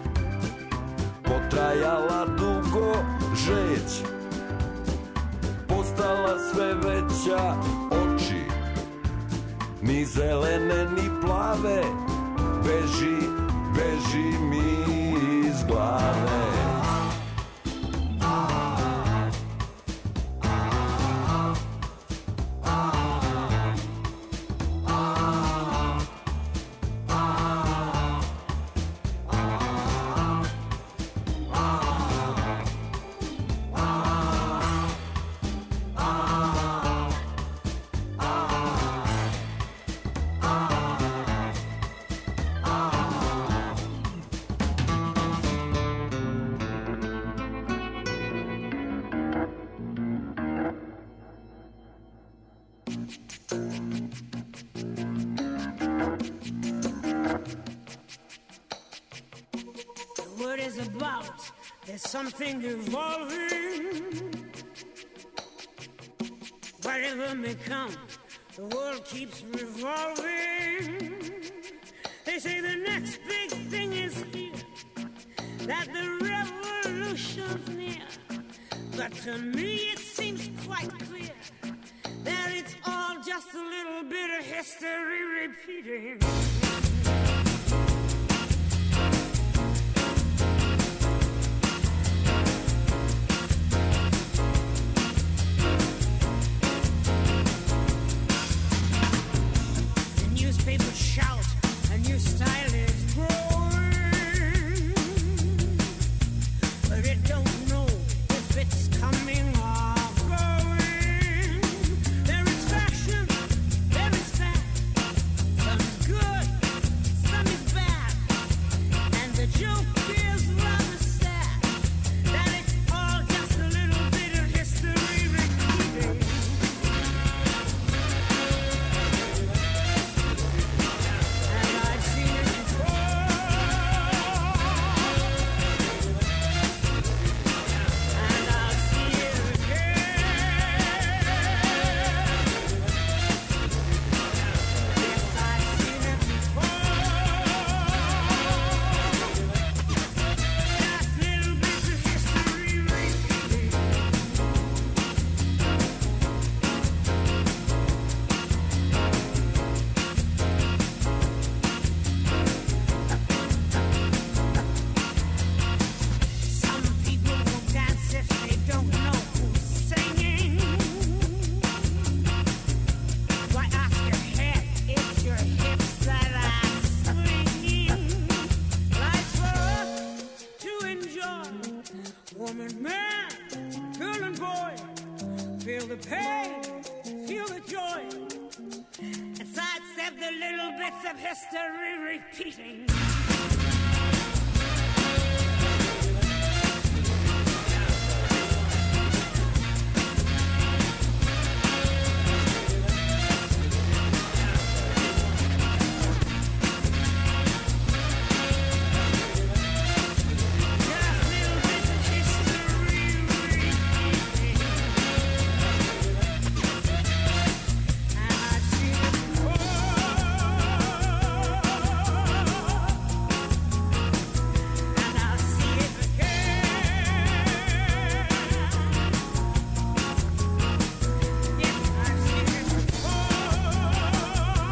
potrajala dugo, žeć postala sve veća. Oči ni zelene ni plave, beži mi iz glave. it. There's something evolving. Whatever may come, the world keeps revolving. They say the next big thing is here, that the revolution's near. But to me it seems quite clear that it's all just a little bit of history repeating. The newspapers shout, a new style is growing, but it don't know if it's coming or going. There is fashion, there is fact, some is good, some is bad, and the joke is rather sad, that it's all just a little bit of history repeating. And I've seen it before, and I'll see it again. Yes, I've seen it before. Just little bits of history repeating. Some people will dance if they don't know who's singing. Why ask your head? It's your hips that are swinging. Life's for us to enjoy. Woman, man, girl and boy, feel the pain, feel the joy, and sidestep the little bits of history repeating. Just little bits of history repeating. And I've seen it before, and I'll see it again. Yes, I've seen it before.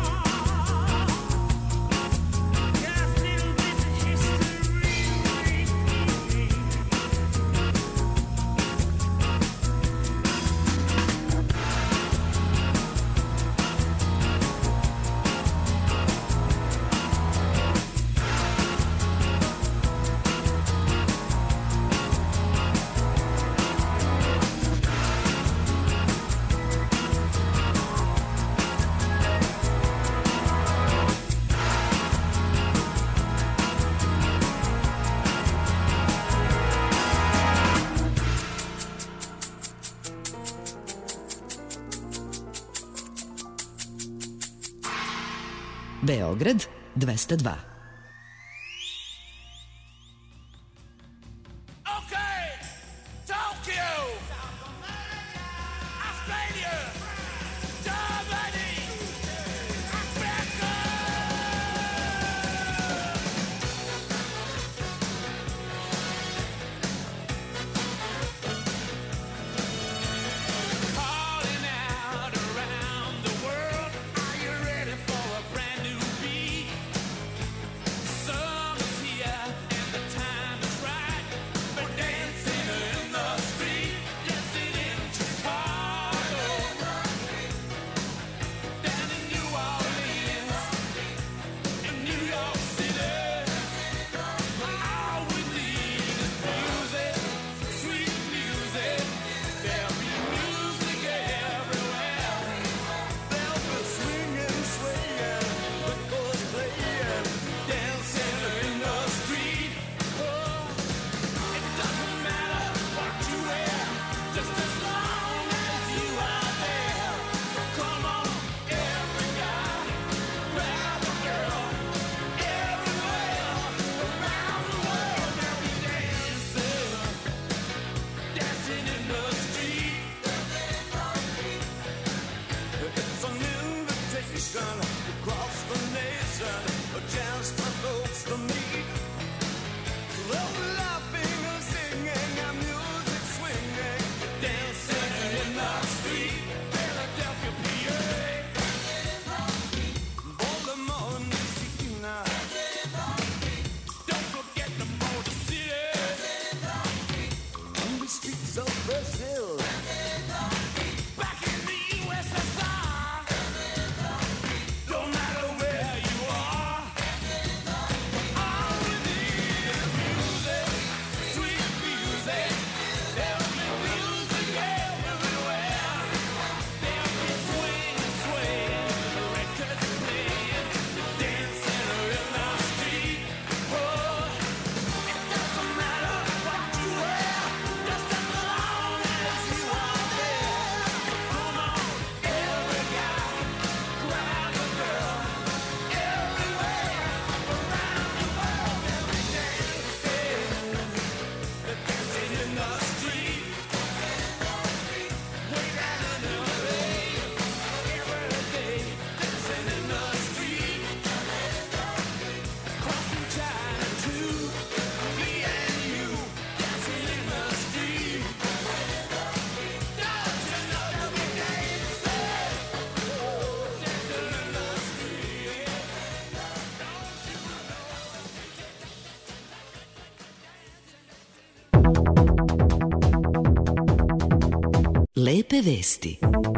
Just little bits of history repeating. Beograd 202. Okay, Tokyo, Australia, Germany, Africa. Calling out around the world, are you ready for a brand new beat? Summer's here and the time is right for dancing in the street. Brazil. Back in the USSR. Don't matter where you are. All we need is music, sweet music. There'll be music everywhere. There'll be swing, swing, records playing, dancing in the street. Oh, it doesn't matter what you wear, just as long as you are there. Come on, every guy, grab a girl, everywhere, around the world, every dancing, the dancing in the street. Way down in LA, every day, dancing in the street. Crossing China too, me and you, dancing in the street. Don't you know that we dancing, dancing in the street? Lepe vesti.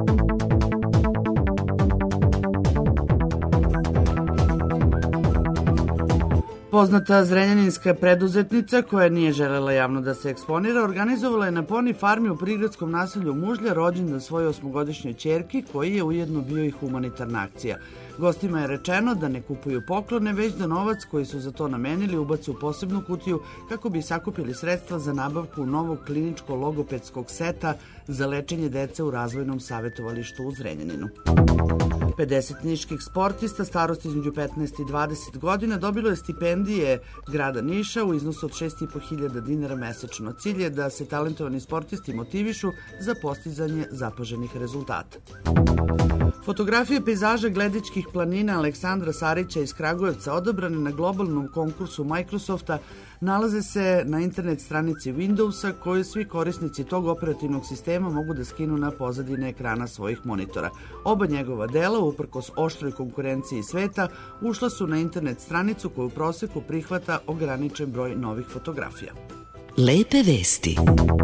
Poznata zrenjaninska preduzetnica koja nije želela javno da se eksponira, organizovala je na Poni farmi u prigradskom naselju Mužlja rođendan svoje 8-godišnje ćerki, koji je ujedno bio i humanitarna akcija. Gostima je rečeno da ne kupuju poklone, već da novac koji su za to namenili ubace u posebnu kutiju kako bi sakupili sredstva za nabavku novog kliničko-logopedskog seta za lečenje dece u razvojnom savjetovalištu u Zrenjaninu. 50 niških sportista starosti između 15 i 20 godina dobilo je stipendije grada Niša u iznosu od 6.500 dinara mesečno. Cilj je da se talentovani sportisti motivišu za postizanje zapaženih rezultata. Fotografije pejzaža Gledičkih planina Aleksandra Sarića iz Kragujevca odabrane na globalnom konkursu Microsofta nalaze se na internet stranici Windowsa koju svi korisnici tog operativnog sistema mogu da skinu na pozadine ekrana svojih monitora. Oba njegova dela, uprkos oštroj konkurenciji sveta, ušla su na internet stranicu koju u proseku prihvata ograničen broj novih fotografija. Lepe vesti.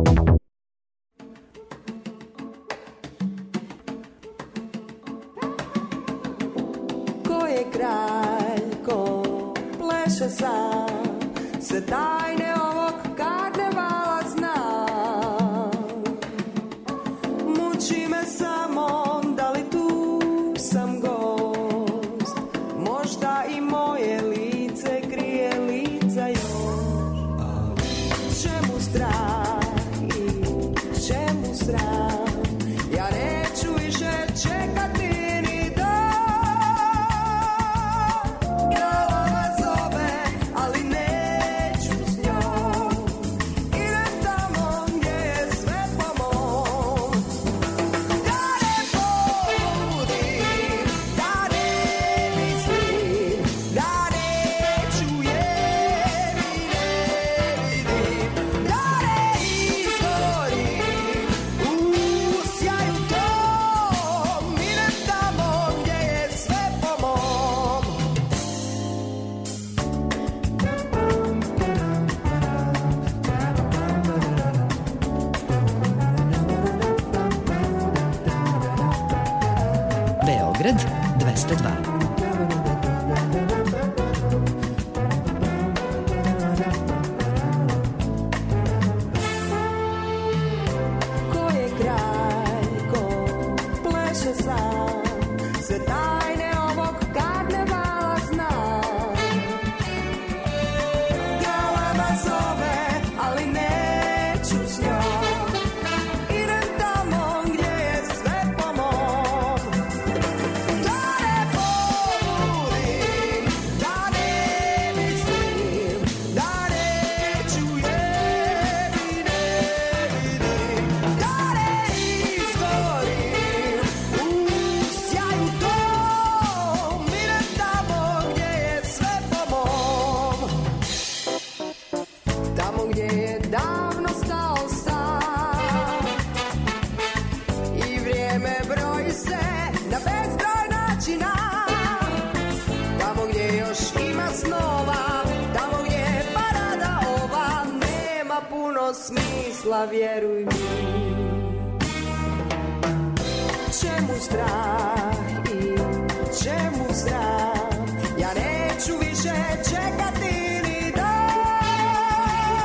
Ko je kralj, ko pleše sam, sve tajne ovog karnevala zna. Muči me samo da li tu sam gost, možda i moje lice krije lica još. Čemu strah i čemu sram, ja neću više čekati ni dan. Glava zove, ali neću s njom, idem tamo gdje je sve po mom. Da ne pobudim, da ne mislim, da neću jer i ne vidim, da ne izgorim u sjaju tom, idem tamo gdje je sve po mom. Beograd 202. Ko je kralj, ko pleše sam, sve tajne ovog karnevala zna. Galama zove, ali neću s njom, idem tamo gdje je sve po mom. Da ne pobudim, da ne mislim, da neću jer i ne vidim, da ne izgorim u sjaju tom, smisla, vjeruj mi. Čemu strah i čemu strah, ja neću više čekati ni dan.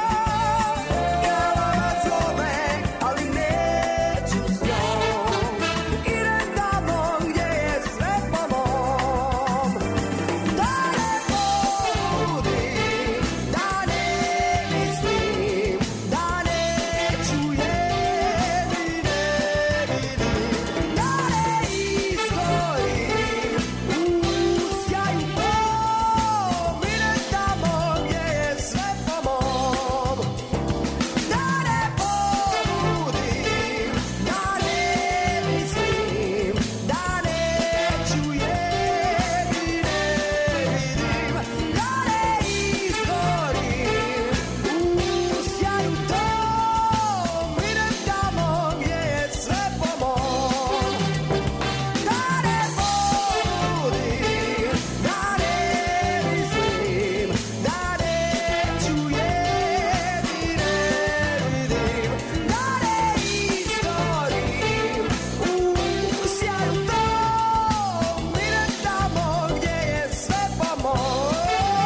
Jela me zove, ali neću s njom, idem tamo gdje je sve po mom. Da ne pobudim, da ne mislim, da neću je ni ne vidim, da ne izgorim u sjaju tom, idem tamo gdje je sve po mom. Da ne pobudim, da ne mislim, da neću je ni ne vidim, da ne izgorim u sjaju tom, idem tamo gdje je sve po mom. Da ne pobudim, da ne mislim, da neću je ni ne vidim, da ne izgorim u sjaju tom, idem tamo gdje je sve po mom.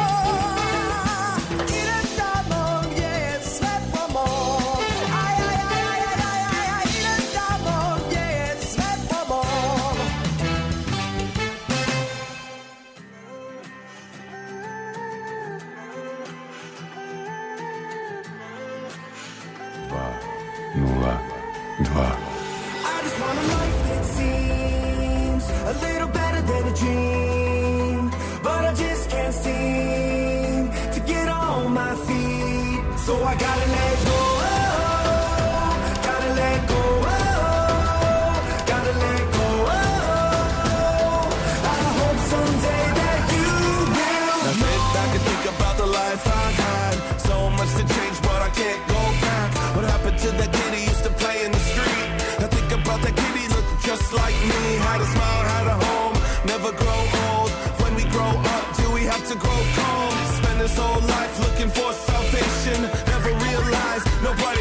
Idem tamo gdje je sve po mom. Aj, aj, aj, aj, aj, aj, aj, idem tamo gdje je sve po mom. I just want a life that seems a little better than a dream, but I just can't seem to get on my feet. So I gotta let go, gotta let go, gotta let go. I hope someday that you will. Now sit back and think about the life I've had. So much to change, but I can't go back. What happened to that kid who used to play in the street? Now think about that kid, he looked just like me. Had a smile, had a home, never grow old. When we grow up, do we have to grow cold? Spend his whole life looking for salvation, never realize nobody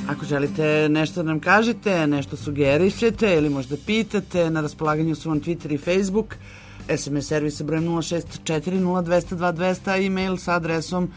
Ako želite nešto da nam kažete, nešto sugerišete ili možda pitate, na raspolaganju su vam Twitter i Facebook, SMS servis sa brojem 064020202, e-mail sa adresom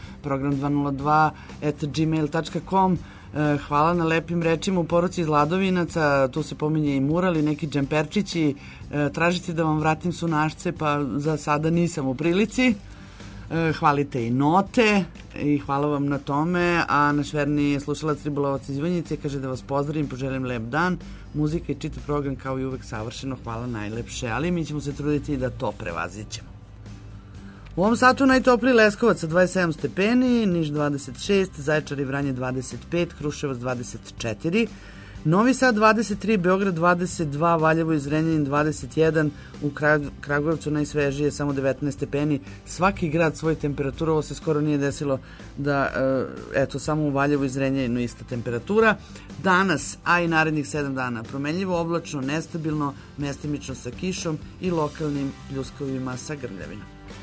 program202@gmail.com. Hvala na lepim rečima u poruci iz Ladovinaca, tu se pominje i mural i neki džemperčići, tražite da vam vratim sunašce, pa za sada nisam u prilici. Hvalite i note i hvala vam na tome, a naš verni slušalac Ribolovac iz Ivanjice kaže da vas pozdravim, poželim lep dan, muzika i čitav program kao i uvek savršeno, hvala najlepše, ali mi ćemo se truditi da to prevazićemo. U ovom satu najtopliji Leskovac sa 27 stepeni, Niš 26, Zaječar i Vranje 25, Kruševac 24, Novi Sad 23, Beograd 22, Valjevo i Zrenjanin 21, u Kragujevcu najsvežije samo 19 stepeni. Svaki grad svoju temperaturu, ovo se skoro nije desilo da, eto, samo u Valjevu i Zrenjaninu ista temperatura. Danas, a i narednih 7 dana, promenljivo, oblačno, nestabilno, mestimično sa kišom i lokalnim pljuskovima sa grmljavinom.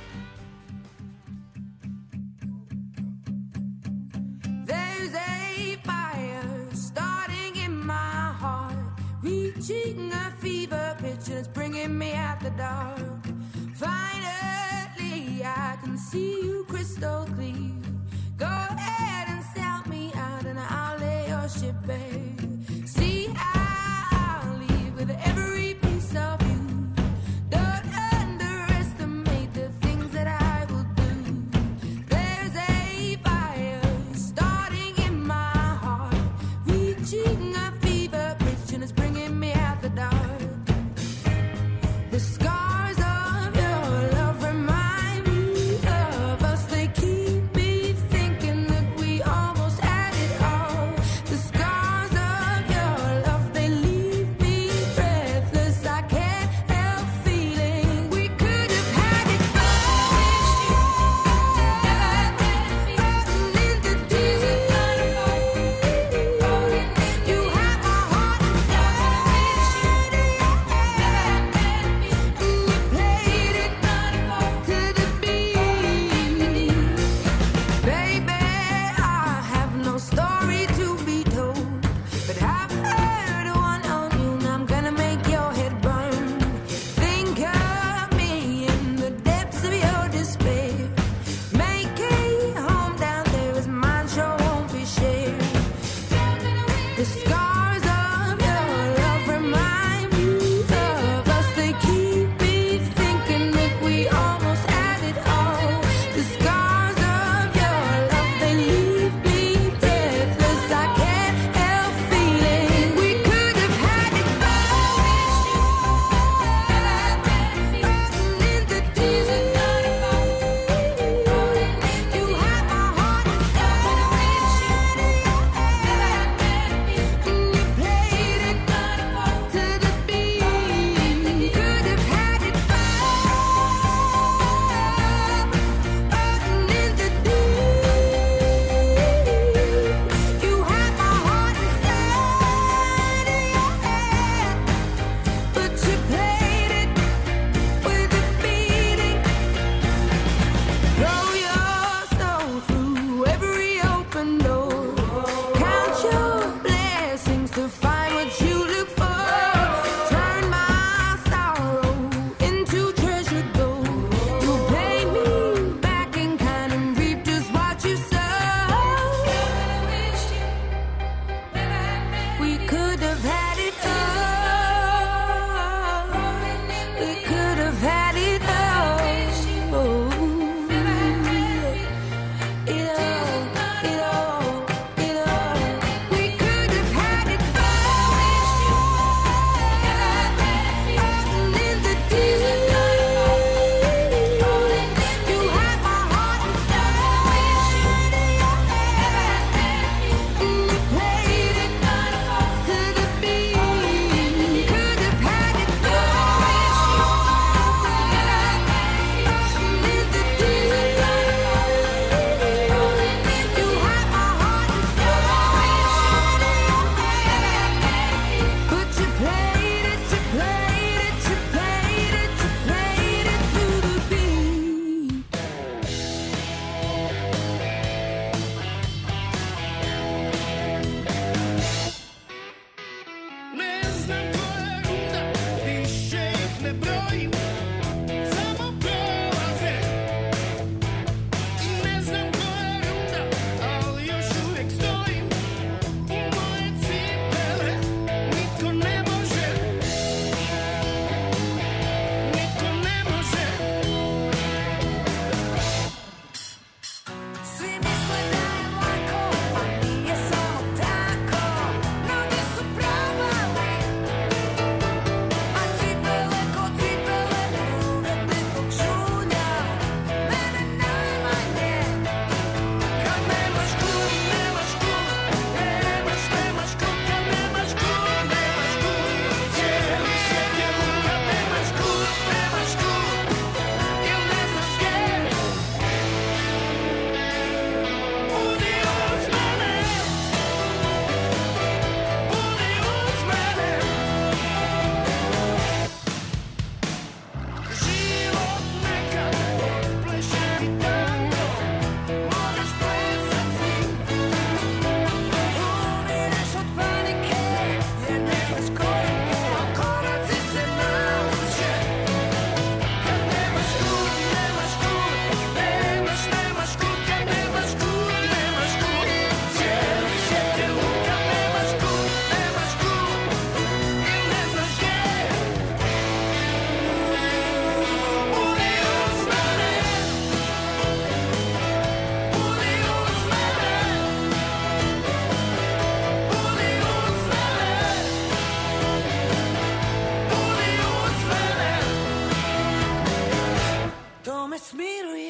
Reaching a fever pitch and it's bringing me out the dark. Finally, I can see you crystal clear. Go ahead and sell me out and I'll lay your ship bare. See, I'll leave with every piece of you. Don't underestimate the things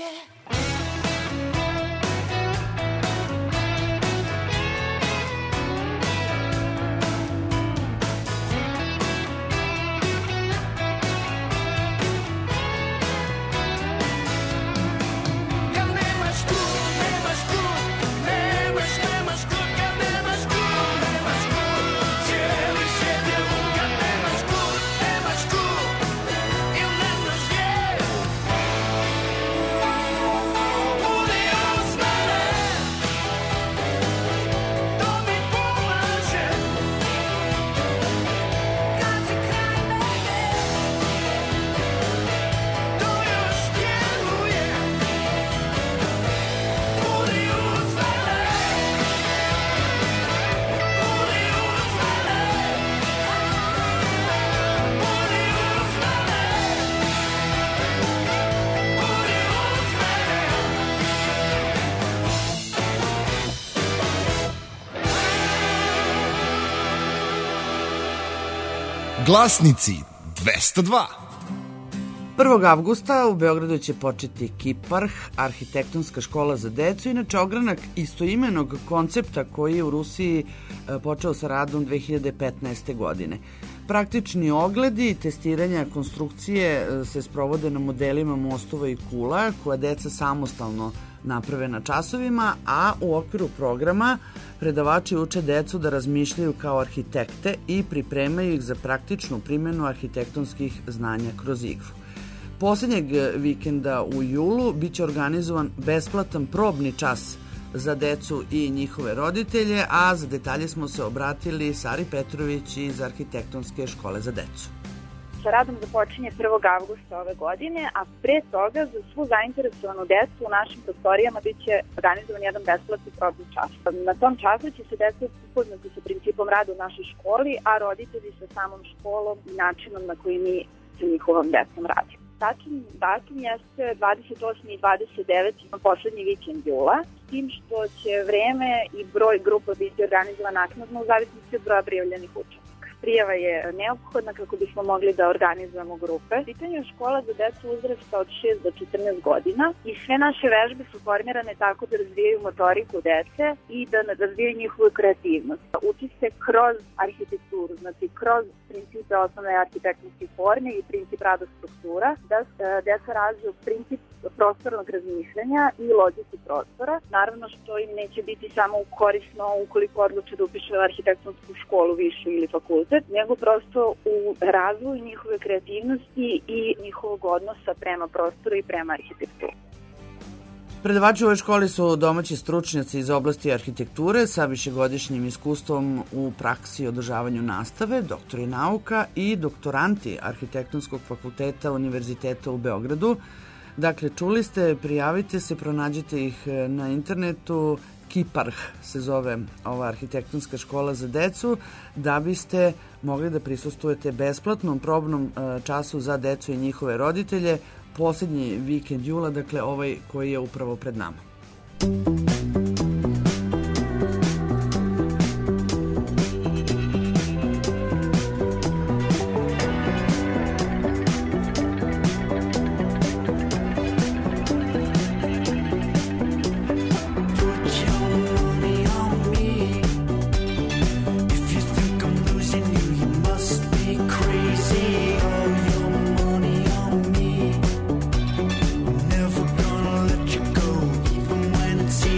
Kad nemaš kud, nemaš kud, nemaš kud, kad nemaš kud, nemaš kud. Cijeli svijet je lud kad nemaš kud, ili ne znaš gdje. Budi uz mene, to mi pomaže. Kad si kraj mene, to još djeluje. Budi uz mene, budi uz mene, budi uz mene, budi uz Glasnici 202. 1. avgusta u Beogradu će početi Kiparh, arhitektonska škola za decu, inače ogranak istoimenog koncepta koji je u Rusiji počeo sa radom 2015. godine. Praktični ogledi i testiranja konstrukcije se sprovode na modelima mostova i kula koje deca samostalno naprave na časovima, a u okviru programa predavači uče decu da razmišljaju kao arhitekte i pripremaju ih za praktičnu primjenu arhitektonskih znanja kroz igru. Poslednjeg vikenda u julu biće organizovan besplatan probni čas za decu i njihove roditelje, a za detalje smo se obratili Sari Petrović iz Arhitektonske škole za decu. Sa radom započinje 1. avgusta ove godine, a pre toga za svu zainteresovanu decu u našim prostorijama biće organizovan jedan besplatni probni čas. Na tom času će se deca upoznati sa principom rada u našoj školi, a roditelji sa samom školom i načinom na koji mi sa njihovom decom radimo. Tačan datum jeste 28. i 29. poslednji vikend jula, s tim što će vreme i broj grupa biti organizovan naknadno u zavisnosti od broja prijavljenih učenika. Prijava je neophodna kako bismo mogli da organizujemo grupe. Pitanje je škola za decu uzrasta od 6 do 14 godina i sve naše vežbe su formirane tako da razvijaju motoriku dece i da razvijaju njihovu kreativnost. Uči se kroz arhitekturu, znači kroz principe osnovne arhitektonske forme i princip rada struktura, da deca razviju princip prostornog razmišljanja i logiku prostora. Naravno što im neće biti samo korisno ukoliko odluče da upiše arhitektonsku školu, višu ili fakultet, nego prosto u razvoju njihove kreativnosti i njihovog odnosa prema prostoru i prema arhitekturu. Predavači u ovoj školi su domaći stručnjaci iz oblasti arhitekture sa višegodišnjim iskustvom u praksi i održavanju nastave, doktori nauka i doktoranti Arhitektonskog fakulteta Univerziteta u Beogradu. Dakle, čuli ste, prijavite se, pronađite ih na internetu. Kiparh se zove ova arhitektonska škola za decu, da biste mogli da prisustvujete besplatnom probnom času za decu i njihove roditelje poslednji vikend jula, dakle ovaj koji je upravo pred nama. Never gonna let you go, even when it's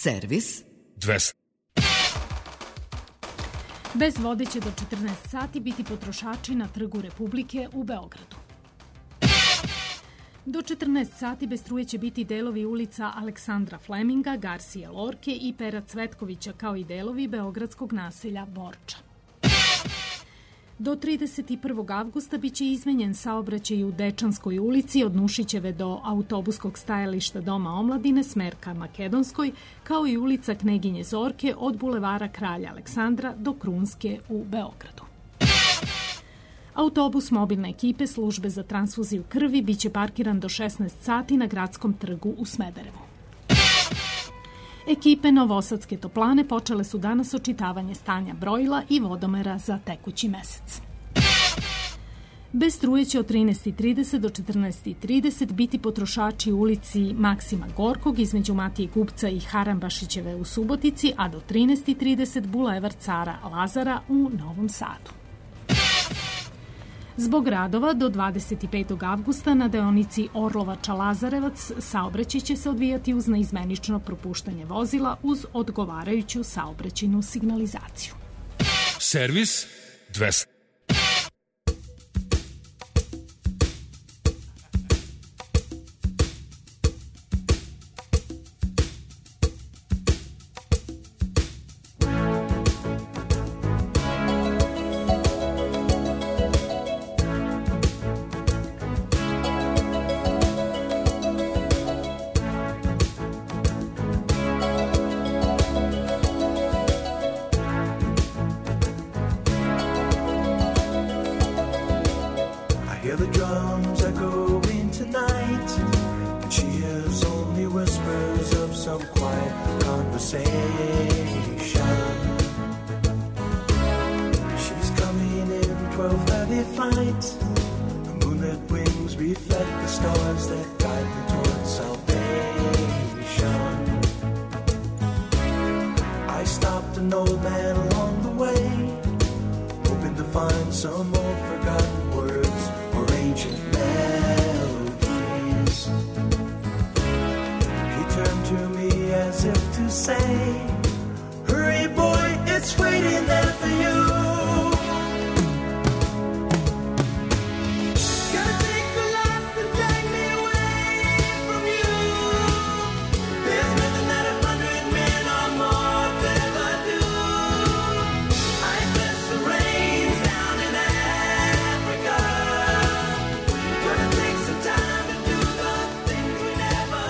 Servis 200. Bez vode će do 14 sati biti potrošači na Trgu Republike u Beogradu. Do 14 sati bez struje će biti delovi ulica Aleksandra Fleminga, Garcije Lorke i Pera Cvetkovića, kao i delovi beogradskog naselja Borča. Do 31. avgusta biće izmenjen saobraćaj u Dečanskoj ulici od Nušićeve do autobuskog stajališta Doma omladine smer ka Makedonskoj, kao i ulica Kneginje Zorke od bulevara Kralja Aleksandra do Krunske u Beogradu. Autobus mobilne ekipe službe za transfuziju krvi biće parkiran do 16 sati na Gradskom trgu u Smederevu. Ekipe Novosadske toplane počele su danas očitavanje stanja brojila i vodomera za tekući mesec. Bez struje će od 13.30 do 14.30 biti potrošači u ulici Maksima Gorkog između Matije Kupca i Harambašićeve u Subotici, a do 13.30 bulevar Cara Lazara u Novom Sadu. Zbog radova do 25. avgusta na deonici Orlovača-Lazarevac saobraćaj će se odvijati uz neizmenično propuštanje vozila uz odgovarajuću saobraćajnu signalizaciju. Servis 200. Hear the drums echoing tonight, and she hears only whispers of some quiet conversation. She's coming in 12:30 flight. The moonlit wings reflect the stars that guide me towards salvation. I stopped an old man along the way, hoping to find some old forgotten words or ancient melodies. He turned to me as if to say, hurry boy, it's waiting there for you. Gotta take a lot to drag me away from you. There's nothing that 100 men or more could ever do. I bless the rains down in Africa. Gonna take some time to do the things we never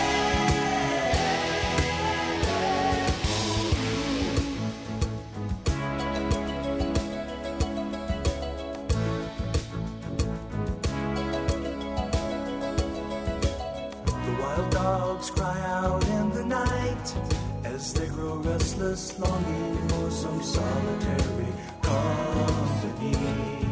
The wild dogs cry out in the night as they grow restless, longing for some solitary company.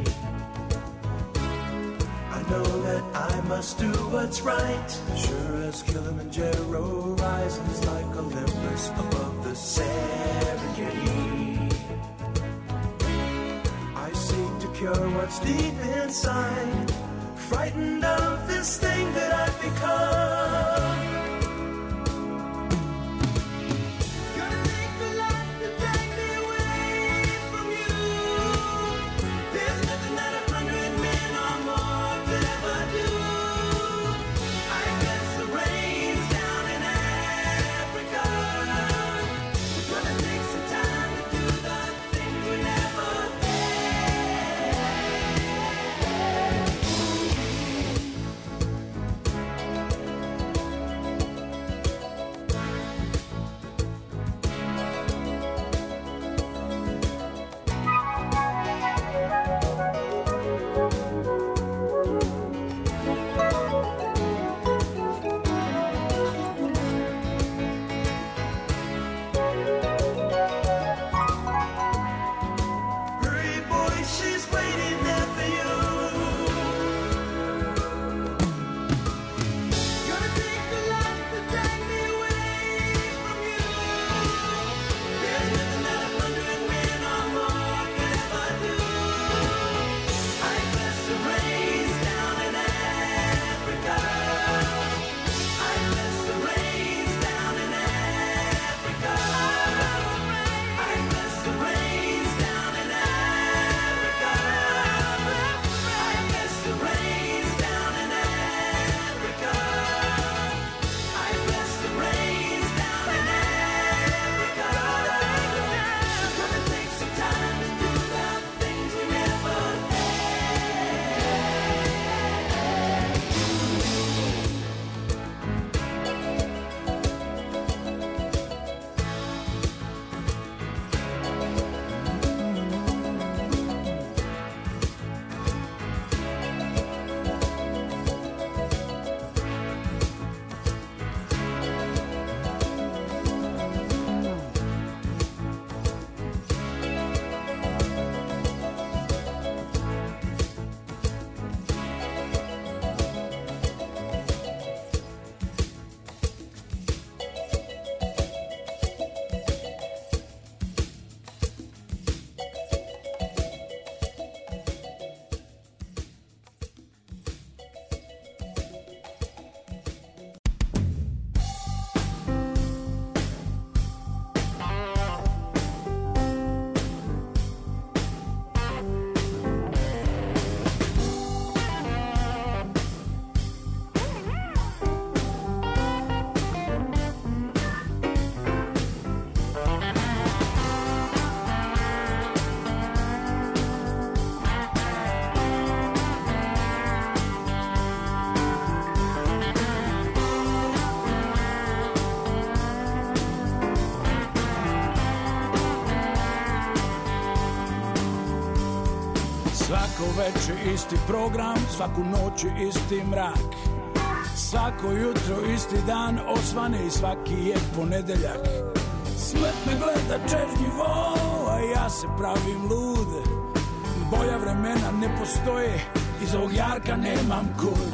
I know that I must do what's right, sure as Kilimanjaro rises like Olympus above the Serengeti. I seek to cure what's deep inside, frightened of this thing that I've become. Gonna take a lot to drag me away from you. There's nothing that 100 men or more could ever do. I guess the rains down in Africa. Gonna take some time to do the things we never had. Svako veče isti program, svaku noć isti mrak. Svako jutro isti dan, osvane i svaki je ponedeljak. Smrt me gleda čežnjivo, a ja se pravim lud. Boja vremena ne postoje, iz ovog jarka nemam kud.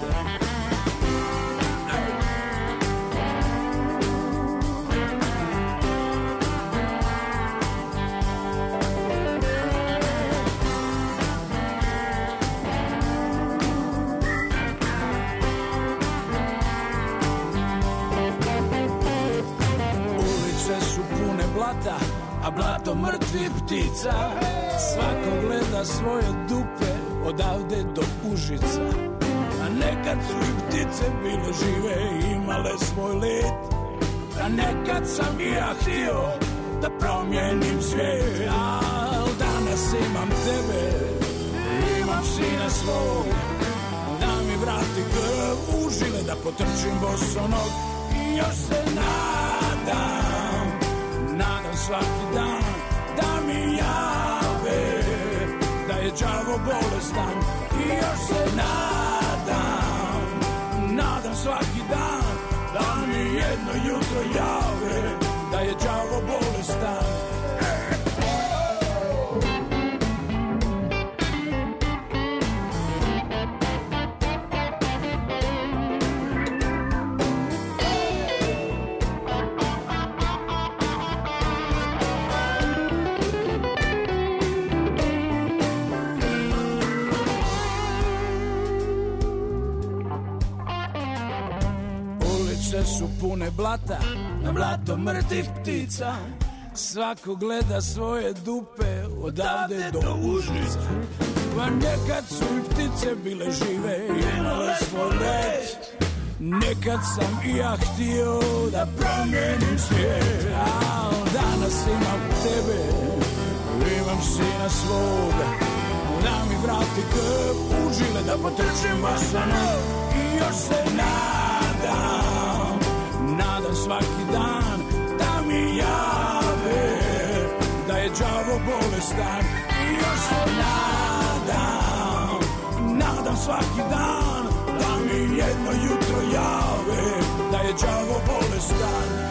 A blato mrtvih ptica. Svako gleda svoje dupe odavde do Užica. A nekad su i ptice bile žive i imale svoj let. A nekad sam i ja htio da promijenim svijet. Al danas imam tebe, imam sina svog. Da mi vrati krv u žile, da potrčim bosonog. I još se nadam, nadam svaki dan da mi jave da je đavo bolestan. I još se nadam, nadam svaki dan da mi jedno jutro jave da je đavo bolestan. Su pune blata, na blato mrtvih ptica. Svako gleda svoje dupe odavde do Užica. Pa nekad su i ptice bile žive i imale svoj let. Nekad sam i ja htio da promijenim svijet. Al danas imam tebe, imam sina svoga. Da mi vrati krv u žile, da potrčim bosonog. I još se nadam, nadam svaki dan da mi jave da je đavo bolestan. I još se nadam, nadam svaki dan da mi jedno jutro jave da je đavo bolestan.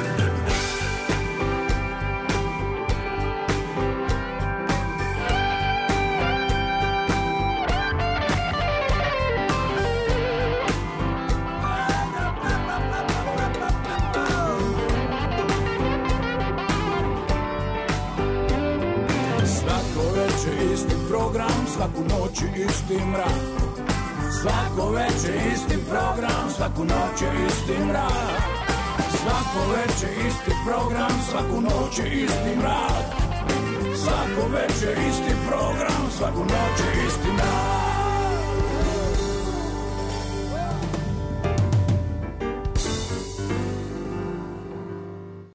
Isti program, svaku noć isti mrak. Svako veče isti program, svaku noć isti mrak. Svako veče isti program, svaku noć isti mrak. Svako veče isti program, svaku noć isti mrak.